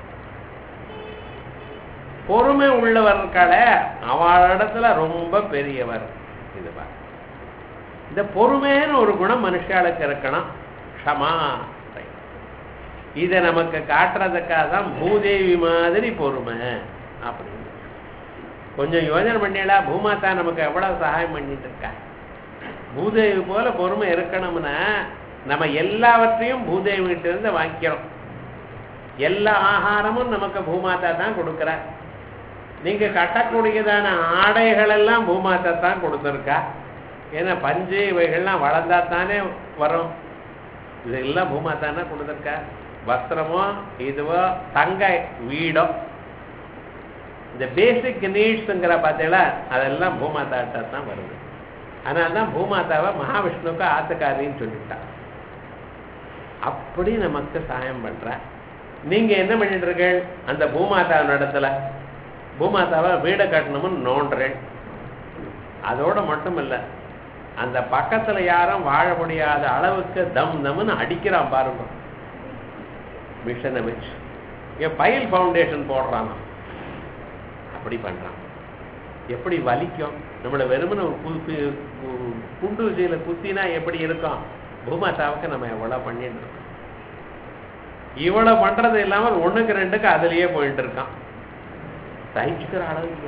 பொறுமை உள்ளவர்களை அவளிடத்துல ரொம்ப பெரியவர். இது இந்த பொறுமைன்னு ஒரு குணம் மனுஷாளுக்கு இருக்கணும். க்ஷமா, இதை நமக்கு காட்டுறதுக்காக தான் பூதேவி மாதிரி பொறுமை அப்படின்னு. கொஞ்சம் யோஜனை பண்ணிடா, பூமாதா நமக்கு எவ்வளவு சகாயம் பண்ணிட்டு இருக்கா. பூதேவி போல பொறுமை இருக்கணும்னா நம்ம எல்லாவற்றையும் பூதேவி கிட்ட இருந்து வாங்கிக்கிறோம். எல்லா ஆகாரமும் நமக்கு பூமாதா தான் கொடுக்குறார். நீங்க கட்டக்கூடியதான ஆடைகள் எல்லாம் பூமாதா தான் கொடுத்துருக்கா. ஏன்னா பஞ்சு இவைகள்லாம் வளர்ந்தா தானே வரும். இதெல்லாம் பூமாதானே கொடுத்துருக்கா. வஸ்திரமோ இதுவோ தங்க வீடோ, இந்த பேசிக் நீட்ஸுங்கிற பார்த்தீங்களா, அதெல்லாம் பூமாதாட்ட தான் வருது. அதனால தான் பூமாதாவை மகாவிஷ்ணுக்கு ஆத்துக்காரின்னு சொல்லிட்டான். அப்படி நமக்கு சாயம் பண்ற. நீங்க என்ன பண்ணிட்டு இருக்கீங்க? அந்த பூமாதா இடத்துல பூமாதாவை வீடை கட்டணும்னு நோண்டுறேன். அதோட மட்டும் இல்லை, அந்த பக்கத்துல யாரும் வாழ முடியாத அளவுக்கு தம் தம்னு அடிக்கிறான் பாருங்க. மிஷனை வச்சு இங்கே ஃபைல் ஃபவுண்டேஷன் போடுறான், அப்படி பண்ணுறான். எப்படி வலிக்கும் நம்மளை வெறுமனை ஒரு குத்து குண்டூசியில குத்தினா எப்படி இருக்கும், பூமாதாவுக்கு நம்ம எவ்வளோ பண்ணிட்டு இருக்கோம். இவ்வளோ பண்றது இல்லாமல் ஒண்ணுக்கு ரெண்டுக்கு அதுலயே போயிட்டு இருக்கான். சகிச்சுக்கிற அளவுக்கு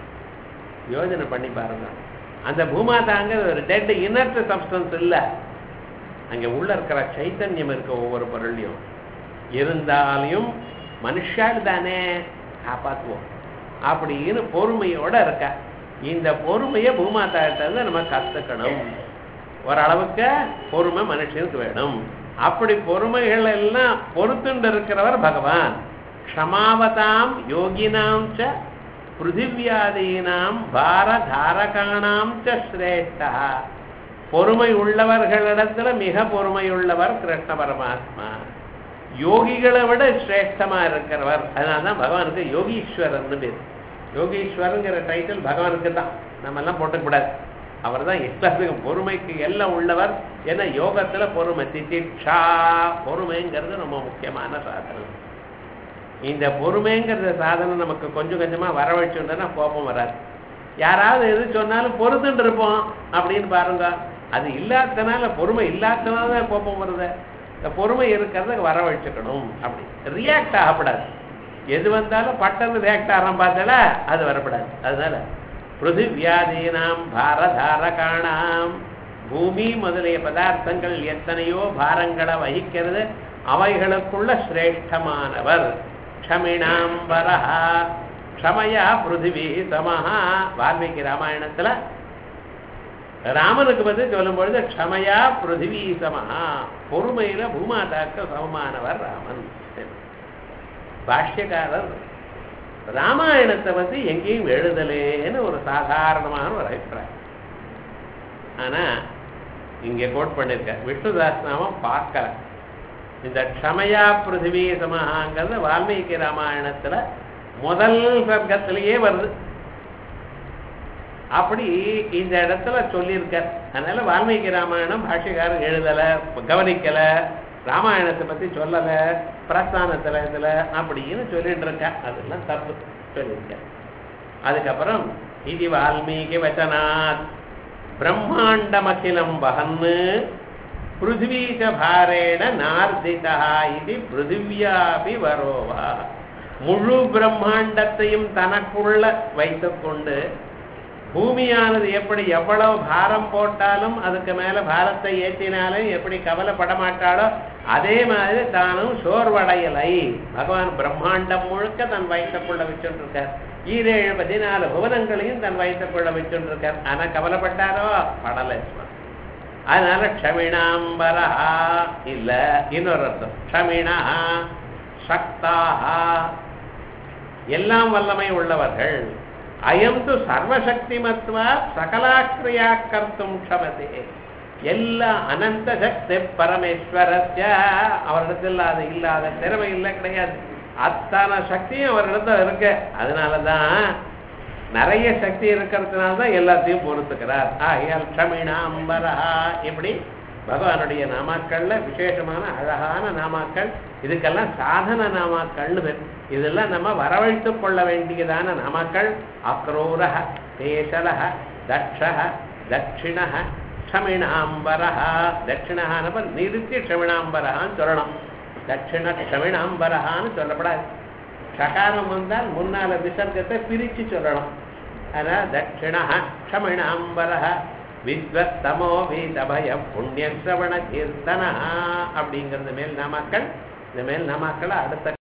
யோஜனை பண்ணி பாருங்க. அந்த பூமாதாங்க ஒரு டெட் இனர்ட் சப்ஸ்டன்ஸ் இல்லை, அங்க உள்ள இருக்கிற சைத்தன்யம் இருக்க ஒவ்வொரு பொருளையும் இருந்தாலையும் மனுஷால் தானே காப்பாற்றுவோம் அப்படின்னு பொறுமையோட இருக்க. இந்த பொறுமையை பூமாதா கிட்ட நம்ம கத்துக்கணும். ஓரளவுக்கு பொறுமை மனுஷனுக்கு வேணும். அப்படி பொறுமைகள் எல்லாம் பொறுத்துண்டு இருக்கிறவர் பகவான். க்ஷமாவதாம் யோகினாம் ச பிருத்திவியாதீனாம் பாரதாரகாணாம் ச ஸ்ரேஷ்டா. பொறுமை உள்ளவர்களிடத்துல மிக பொறுமை உள்ளவர் கிருஷ்ண பரமாத்மா. யோகிகளை விட சிரேஷ்டமா இருக்கிறவர். அதனால்தான் பகவானுக்கு யோகீஸ்வரர்னு பேர். யோகீஸ்வரங்கிற டைட்டில் பகவானுக்கு தான், நம்ம எல்லாம் போட்டக்கூடாது. அவர் தான் எல்லாத்துக்கும் பொறுமைக்கு எல்லாம் உள்ளவர். ஏன்னா யோகத்துல பொறுமை திதிக்ஷா, பொறுமைங்கிறது ரொம்ப முக்கியமான சாதனம். இந்த பொறுமைங்கிற சாதனம் நமக்கு கொஞ்சம் கொஞ்சமா வரவழைச்சுட்டோம்னா கோபம் வராது. யாராவது எது சொன்னாலும் பொறுத்துட்டு இருப்போம் அப்படின்னு பாருங்க. அது இல்லாதனால, பொறுமை இல்லாதனால கோபம் வருது. இந்த பொறுமை இருக்கிறதுக்கு வரவழைச்சுக்கணும். அப்படி ரியாக்ட் ஆகப்படாது. எது வந்தாலும் பட்டன்னு ரியாக்ட் ஆகிறோம் பார்த்தால அது வரப்படாது. அதனால பிருத்திவியாதீனாம் பாரதாரகாணாம், பூமி முதலிய பதார்த்தங்கள் எத்தனையோ பாரங்களை வகிக்கிறது, அவைகளுக்குள்ள சிரேஷ்டமானவர். க்ஷமிணாம்பரஹா, க்ஷமயா பிருத்திவி சமஹா. வால்மீகி ராமாயணத்துல ராமனுக்கு பற்றி சொல்லும் பொழுது க்ஷமயா பிருத்திவி சமஹா, பொறுமையில பூமாதாக்கு சமமானவர் ராமன். பாஷ்யக்காரர் ராமாயணத்தை பத்தி எங்கேயும் எழுதலேன்னு ஒரு சாதாரணமான ஒரு அபிப்பிராயம். ஆனா இங்க கோட் பண்ணிருக்க விஷ்ணுதாஸ்நாமம் பார்க்கல. இந்த க்ஷமயா பிருத்திவி சமஹாங்கிறது வால்மீகி ராமாயணத்துல முதல் சர்க்கத்திலேயே வருது. அப்படி இந்த இடத்துல சொல்லியிருக்க. அதனால வால்மீகி ராமாயணம் பாஷ்யக்காரர் எழுதல, கவனிக்கல, ராமாயணத்தை பத்தி சொல்லல, பிரஸ்தானத்துல இதுல அப்படின்னு சொல்லிட்டு இருக்க. அதெல்லாம் தப்பு சொல்லியிருக்க. அதுக்கப்புறம் இது வால்மீகி வச்சனாத் பிரம்மாண்டமகிலம் வகன்னு பிருத்திவீச பாரேண நார்திதா இது பிருத்திவியாபி வரோவா. முழு பிரம்மாண்டத்தையும் தனக்குள்ள வைத்துக் கொண்டு பூமியானது எப்படி எவ்வளவு பாரம் போட்டாலும் அதுக்கு மேல பாரத்தை ஏற்றினாலும் எப்படி கவலைப்பட மாட்டாளோ அதே மாதிரி தானும் சோர்வடையலை. பகவான் பிரம்மாண்டம் முழுக்க தன் வயிற்றுக்குள்ள வச்சுட்டு இருக்கார். ஈரேழு பதினாலு புவனங்களையும் தன் வயிற்றுக்குள்ள வச்சுட்டு இருக்கார். ஆனா கவலைப்பட்டாரோ படலை. அதனால க்ஷமிணாம்பரா இல்ல, இன்னொரு அர்த்தம் க்ஷமிணா சக்தாஹா, எல்லாம் வல்லமை உள்ளவர்கள். அயம் து சர்வசக்திமத்வா சகலாக்கிரியா கர்த்தும் க்ஷமதே. எல்லா அனந்த சக்தி பரமேஸ்வரஸ்ய, அவரிடத்தில் அது இல்லாத திறமை இல்லை, கிடையாது. அத்தனை சக்தியும் அவரிடத்துல இருக்கு. அதனாலதான் நிறைய சக்தி இருக்கிறதுனால்தான் எல்லாத்தையும் பொறுத்துக்கிறார். ஆகையால் க்ஷமிணாம்பரா. இப்படி பகவானுடைய நாமாக்கள்ல விசேஷமான அழகான நாமாக்கள். இதுக்கெல்லாம் சாதன நாமாக்கள்னு பேர். இதெல்லாம் நம்ம வரவழைத்துக் கொள்ள வேண்டியதான நாமாக்கள். அக்ரூரஹ, தேசலஹ, தக்ஷஹ, தட்சிணஹ, க்ஷமிணாம்பரஹ. தட்சிணஹான நிறுத்தி க்ஷமிணாம்பரஹான்னு சொல்லணும். தட்சிண க்ஷமிணாம்பரஹான்னு சொல்லப்படாது. சகாரம் வந்தால் முன்னால விசர்க்கத்தை பிரிச்சு சொல்லணும். அதனால தட்சிணஹ க்ஷமிணாம்பரஹ வித்வத்தமோ வீதபய புண்ணிய சிரவண கீர்த்தனா அப்படிங்கிறது மேல் நாமாக்கள். இந்த மேல் நாமாக்களை அடுத்த